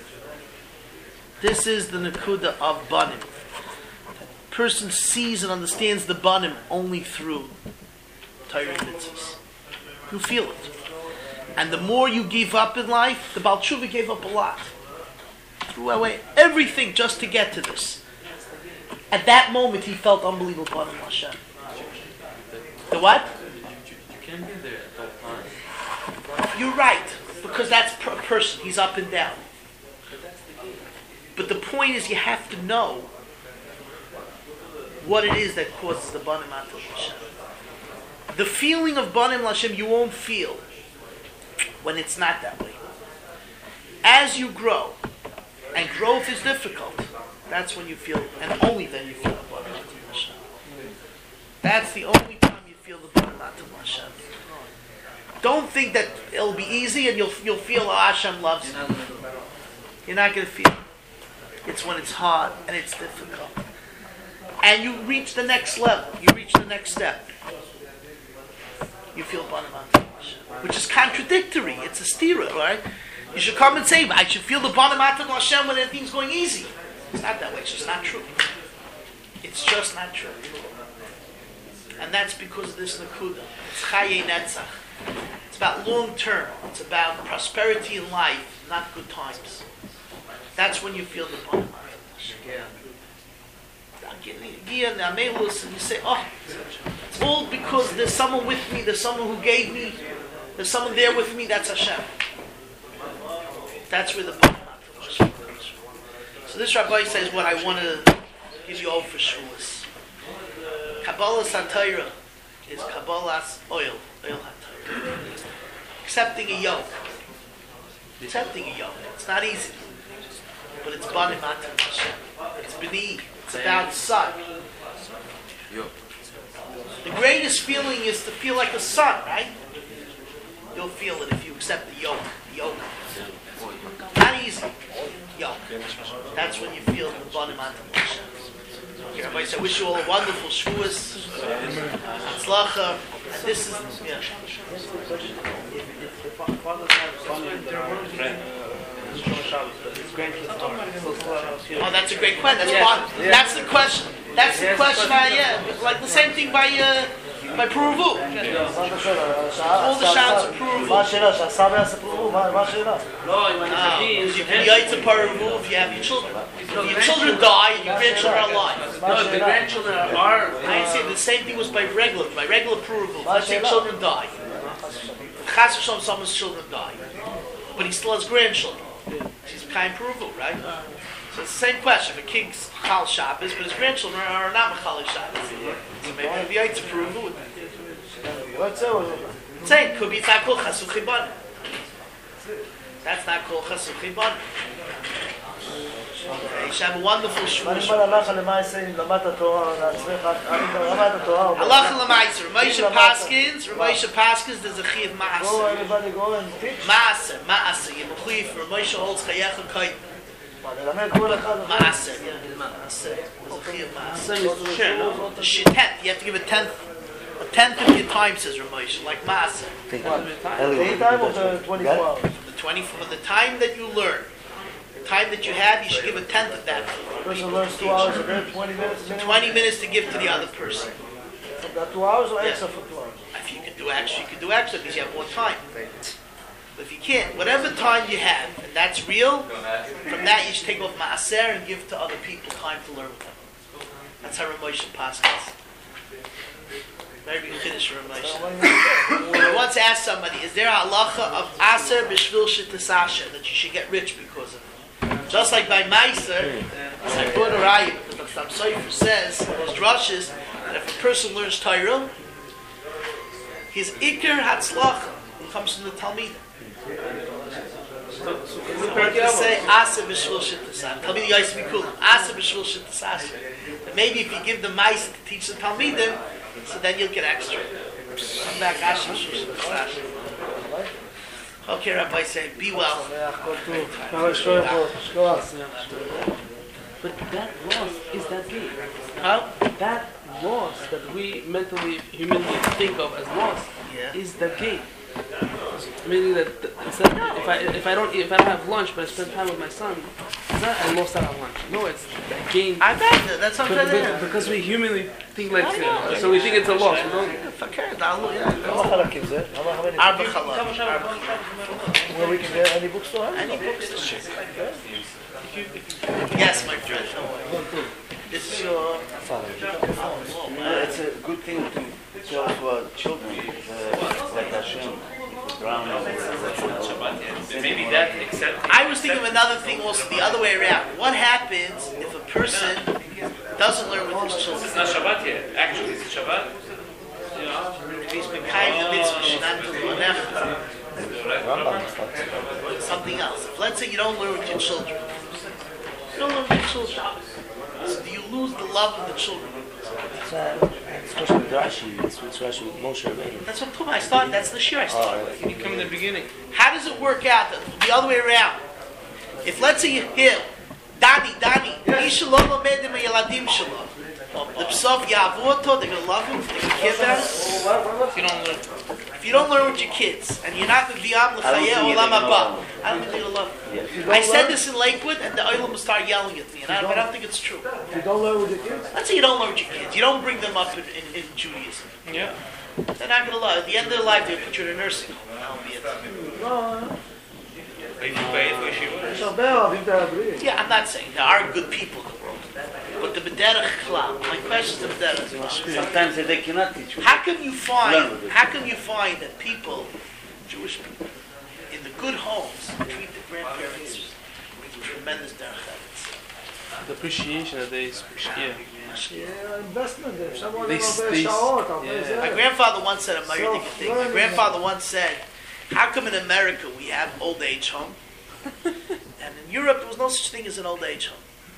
This is the Nakuda of Banim. The person sees and understands the Banim only through Torah mitzvahs. You feel it. And the more you give up in life, the Baal Tshuva gave up a lot. Threw away everything just to get to this. At that moment, he felt unbelievable Banim Hashem. The what? You can't be there at all times. You're right, because that's a person. He's up and down. But the point is, you have to know what it is that causes the Banim Atam Hashem. The feeling of Banim Hashem you won't feel when it's not that way. As you grow, and growth is difficult, that's when you feel, and only then you feel the Banim Atam Hashem. That's the only time you feel the Banim Atam Hashem. Don't think that it'll be easy and you'll feel oh, Hashem loves you. You're not going to feel it. It's when it's hard and it's difficult. And you reach the next level. You reach the next step. You feel Banim Atam Hashem. Which is contradictory. It's a stira, right? You should come and say, I should feel the Banim Atam Hashem when everything's going easy. It's not that way. It's just not true. It's just not true. And that's because of this Nakuda. It's Chaye Netzach. It's about long term. It's about prosperity in life, not good times. That's when you feel the Banim Atam Hashem. And you say, oh, it's all because there's someone with me, there's someone who gave me, there's someone there with me, that's Hashem. That's where the Bani Matav comes from. So this Rabbi says what I want to give you over for Shavuos. Kabbalah Satira is Kabbalah's oil Hatira. Accepting a yoke. Accepting a yoke. It's not easy. But it's Bani Matav. It's B'ni. It's about son. The greatest feeling is to feel like a son, right? You'll feel it if you accept the yoke. The yoke. Not easy. Yoke. That's when you feel the Bani Matav. Okay, Rabbi said, I wish you all a wonderful Shavuos, Hatzlacha, and this is, yeah. Oh, that's a great question. That's the question. That's the question. Like the same thing by Puruvu. All the shouts of Puruvu. You can yaitz a Puruvu if you have your children. If your children die and your grandchildren are alive. No, the grandchildren are. I say the same thing was by regular Puruvu. Let's say children die. Chas v'shalom, someone's children die, but he still has grandchildren. She's kind of Puruvu, right? So it's the same question. If a king's Chal Shabbos, but his grandchildren are not Chal Shabbos. So maybe the yaitz Puruvu with that. Same, could be it's not called Chasuk Chibana. That's not called Chasuk Chibana. Okay, you should have a wonderful Shavuos. Halacha l'maiser. Ramosha Paskins, there's a chiyuv ma'aser. Ma'aser. You b'chuyif, Ramosha holds chayecha kayt. Ma'aser. There's a chiyuv ma'aser. Tenth. You have to give a tenth of your time, says Ramosha, like ma'aser. Daytime or the 24 hours? For the time that you learn. Time that you have, you should give a tenth of that. The person learns 2 hours a day, 20 minutes. 20 minutes to give to the other person. So that 2 hours or extra for 2 hours? If you can do extra because you have more time. But if you can't, whatever time you have, and that's real, from that you should take off ma'aser and give to other people time to learn with them. That's how Ramosha Paskins. Maybe you finish Ramosha. I once asked somebody, is there a halacha of aser b'shvil shetasasha, that you should get rich because of it? Just like by Meiser, I brought a raya, because the Sofer says, in his drushes, that if a person learns Torah, his Iker Hatzlacha comes from the Talmud. To say, Asa b'shvil shetasasha. Talmud Yosef Mikulam, Asa b'shvil shetasasha. Maybe if you give the Meiser to teach the Talmidim, so then you'll get extra. Come back, Asa b'shvil shetasasha. Okay, Rabbi said, be well. But that loss is that gate. Huh? That loss that we mentally, humanly think of as loss is the gate. Meaning that instead, if I don't have lunch, but I spend time with my son, it's not I lost out on lunch. No, it's the gain. I bet that's what I'm saying. Because we humanly think like so we think it's a loss. Where we can get any bookstore? Any bookstore. Yes, my friend. This is your father. It's a good thing to tell to our children, like Hashem. Maybe that accepting. I was thinking of another thing also, the other way around. What happens if a person doesn't learn with his children? It's not Shabbat yet. Actually, is it Shabbat? He's been kind of mitzvah, something else. If, let's say you don't learn with your children. You don't learn with your children. So do you lose the love of the children? Especially with Rashi, with Moshe Rabbeinu. That's what I'm talking about. I started. That's the shir I started. You can come in the beginning. How does it work out? The other way around. If let's say you hear Dani, Ishalom Medim Yeladim Shalom. The Psov Yavoto, they're gonna love him, they're gonna care about him. If you don't learn with your kids, and you're not V'yam L'chayeh Olam Haba, I don't think they're gonna love you. I said this in Lakewood, and the Olam will start yelling at me, and I don't think it's true. You don't learn with your kids? Let's say you don't learn with your kids. You don't bring them up in Judaism. Yeah. They're not gonna love. At the end of their life, they'll put you in a nursing home. That'll be it. No. If you pay for Yeshiva. Yeah, I'm not saying there are good people in the world. But the B'derech Klal, my question is the B'derech Klal. Sometimes they cannot teach you. How can you find that people, Jewish people, in the good homes treat the grandparents with tremendous derech. The appreciation that they yeah. investment, אפשר מאוד They- הרבה they- שעות, הרבה yeah. זה. My grandfather once said a amazing thing. My grandfather once said, how come in America we have old age home? And in Europe there was no such thing as an old age home.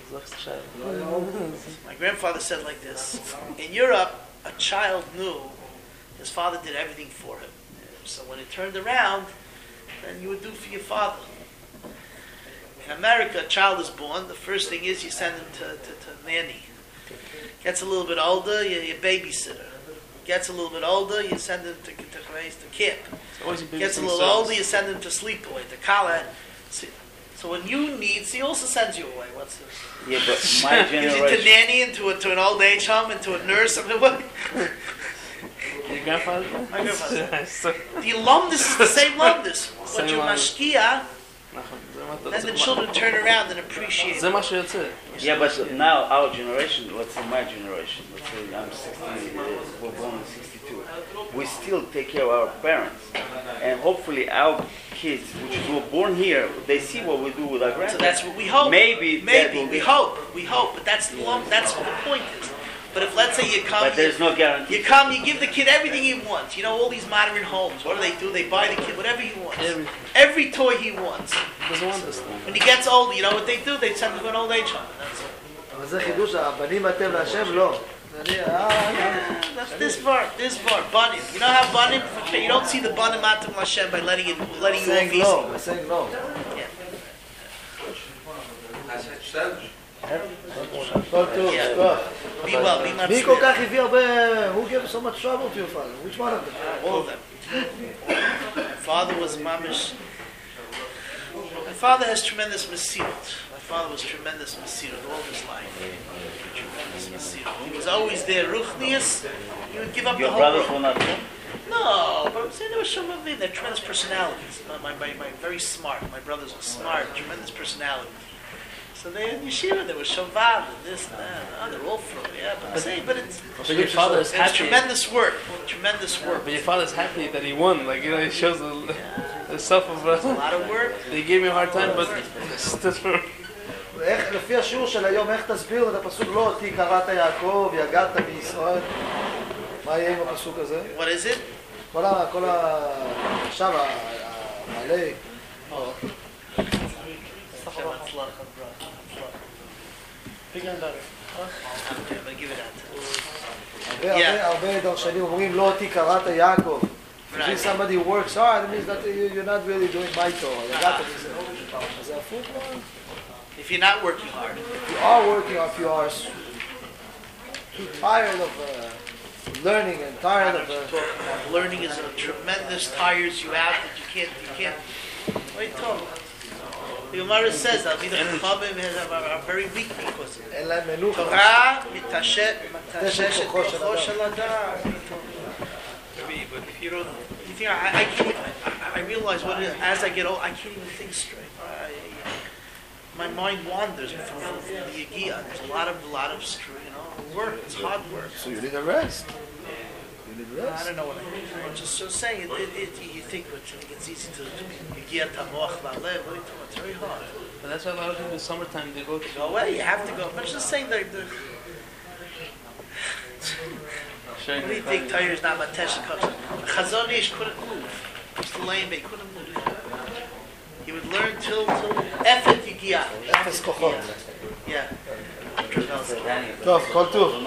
My grandfather said like this, in Europe, a child knew his father did everything for him. So when it turned around, then you would do for your father. In America, a child is born, the first thing is you send him to nanny. Gets a little bit older, you babysitter. Gets a little bit older, you send him to camp. Gets a little older, you send him to sleepaway, to college. So when you need, he also sends you away. What's this? Yeah, but my Gives you to generation. nanny, to an old age home, and to a nurse. I mean, what? Your grandfather? My grandfather. So- The alumnus is the same alumnus. But Same you alumnus. mashkia, then the children turn around and appreciate זה it. מה שיוצא. Yeah, but now our generation, let's say my generation, let's say I'm 60, we're born in 62. We still take care of our parents, and hopefully our kids, which were born here, they see what we do with our So grandparents. that's what we hope. Maybe that will we be- hope, but that's the that's what the point is. But if let's say you come, But there's no guarantee. you come, you give the kid everything he wants. You know, all these modern homes. What do? They buy the kid whatever he wants. Every toy he wants. Doesn't want this. When he gets older, you know what they do? They send him to an old age home. And that's it. אבל זה חידוש, הבנים אתם להשם, לא. That's this part, banim. You know how banim? You don't see the banim atam Hashem by letting you saying off easy. no, we're saying no. כל טוב, טוב. Be well, be מי כל matzvah. כך הביא הרבה, who gave so much trouble to your father? Which one of them? All of them. My father was mamish. My father has tremendous masirut. My father was tremendous masirut all his life. Tremendous masirut. He was always there. Ruchnius, he would give up Your the whole brothers world. will not come? No, but I'm saying there was some of them. They're tremendous personalities. My very smart. My brothers were smart, tremendous personalities. So they in yeshiva, there was Shabbat and this and that. Oh, they're all from it, yeah. But I'm saying, but it's your father is happy. tremendous work. Tremendous work. But your father's happy that he won. Like, you know, he shows the self of A lot of work. They gave me a hard time, but איך, לפי השיעור של היום, איך תסביר את הפסוק לא אותי קראת יעקב, יגעת בישראל? מה יהיה עם הפסוק הזה? What is it? עכשיו, המעלה... Okay, I'm gonna give it out. הרבה דרשנים אומרים לא אותי קראת יעקב. If somebody works hard, it means that you're not really doing my Torah. יגעת בזה. אז זה הפוך מאוד. If you're not working hard, If you are working, if you are too tired of learning and tired of learning is a tremendous tires you out that you can't. What are you talking about? The Gemara says that the Chachamim are very weak because of it. אין להם מנוחה. Torah mitashet kocho shel adam. But if you don't, I realize what it is, as I get old, I can't even think straight. My mind wanders from the Yigiyah. There's a lot of work. It's hard work. So you need a rest. You need I rest. don't know what I mean. I'm just saying, you think it's easy to Yigiyah tamoch la'alev. It's very hard. But that's why a lot of people in summertime they go to Go away. You have to go. But I'm just saying that. What do you think? Torah is not matesh kocho. Chazon Ish couldn't move. He used to lay in bed. He couldn't move. He would learn till effort Yigiyah. אפס כוחות. Yeah. טוב, כל טוב.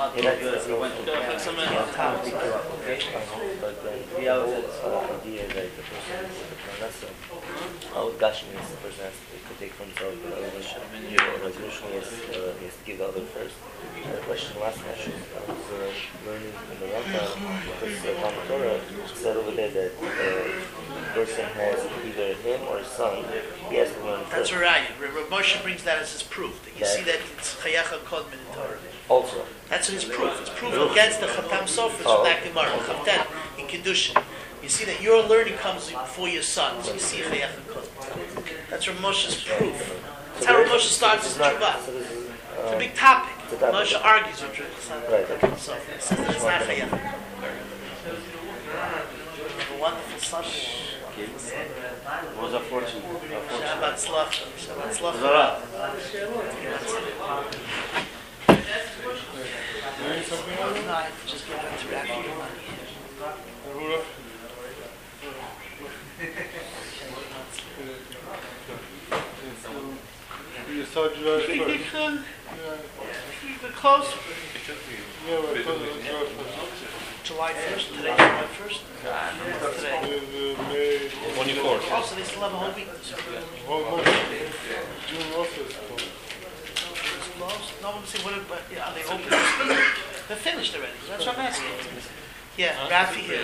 How Gashmi is the person has to take from himself, resolution he has to give the other first. The question last night I was learning in the Rambam, because Talmud Torah said over there that person has either him or his son, he has to learn That's first. right. Rav Moshe brings that as his proof. That you see that it's Chayacha Kodman in Torah. Also. That's his proof. It's proof against the Chatam Sofers of that Gemara, Chatem, in Kiddushin. You see that your learning comes before your son. So you see Chayacha Kodman. That's Rav Moshe's proof. That's how Rav Moshe starts his Tshuva. It's a big topic. Moshe argues with Chatam Sofers. He says that it's not Chayacha. A wonderful son. kids. It was unfortunate. Shabbat Tzlach. Shabbat Tzlach. Zara. No, I just go back to Rafi. You saw July 1st. We're close. Yeah, I thought it was July 1st. July 1st. Today, July 1st. Today. May. 24th. Oh, so they still have a whole week. One month. June also is closed. It's closed? No, I'm saying, are they open? They're finished already. That's what I'm asking. Yeah, Rafi here.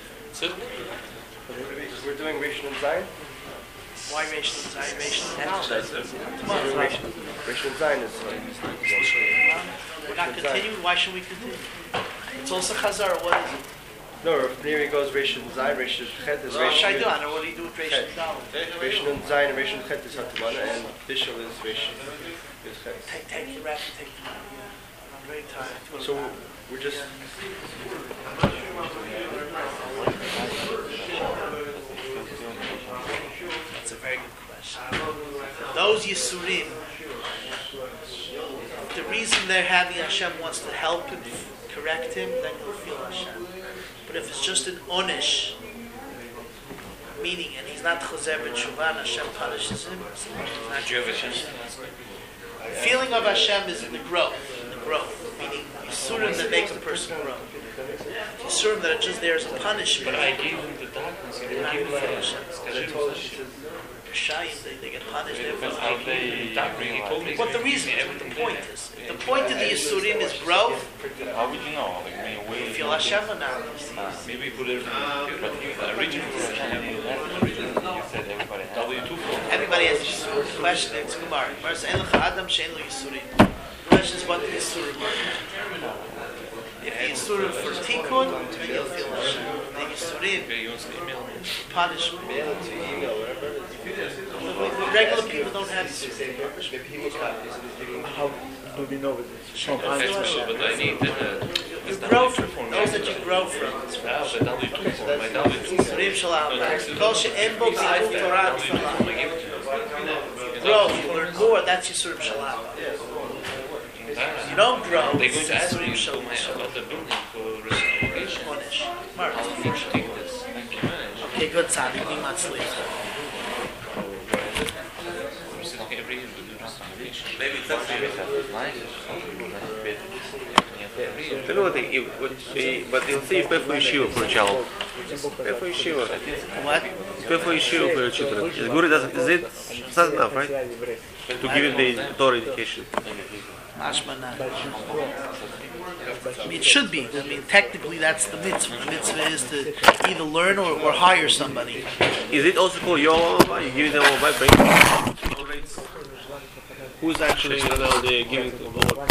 We're doing Rishon and Zion. Why Rishon and Zion? Rishon and Rishon and Zion is We're not continuing. Why should we continue? It's also Chazar. What is it? No, if Neri goes Rishon and Zion, Rishon and Chet is What should I Rishon. do? I don't know what do you do with Rishon and Zion. Rishon and Zion and Rishon and Chet is Hatamana, and Bishul is Rishon. Is Chet. Take the Rafi, take the I'm very tired. So we're just. That's a very good question. Those Yisurim, the reason they're having Hashem wants to help him, correct him, then he'll feel Hashem. But if it's just an onish, meaning, and he's not Choser b'tshuva, and Hashem punishes him, so he's not the feeling of Hashem is in the growth, meaning Yisurim that makes the person grow. Yisurim that are just there as a punishment. But I gave him the darkness. I didn't give him the Shayim, they get punished. Because how they bring it. What the reason is, what the point is. If the point of the Yisurim is growth, How would you know? Like, I mean, you feel Hashem or not? maybe put it but originally you said everybody has W2. Everybody has a Yisurim. Question, it's Gemara. Gemara says, "En lecha Adam she'en lo Yisurim." The question is, what the Yisurim are. If the Yisurim for Tikkun, then you'll feel Hashem. The Yisurim, punishment. Regular people don't have Yisurim. How do we know it? But I need You grow from those that you grow from. my W2 Yisurim shalom. Kol she'en bo b'ikul Torah tefillah. Grow, you learn more, that's Yisurim shalom. You don't grow. They're going to ask me Yisurim to my shalom. about the building for restoration. Punish. How do you take this? I can manage. Okay, good, Tzaddik, be much later. I'm sitting every year to do restoration. Maybe that's Tell me one thing, but you'll say you pay for yeshiva for a child. Pay for yeshiva. What? Pay for yeshiva for your children. The Guru doesn't, it's not enough, right? To give him the Torah education. Mashma not. I mean, it should be. I mean, technically that's the mitzvah. The mitzvah is to either learn or hire somebody. Is it also called your Olamah? You give them Olamah, bring Who's actually the giving to the Lord?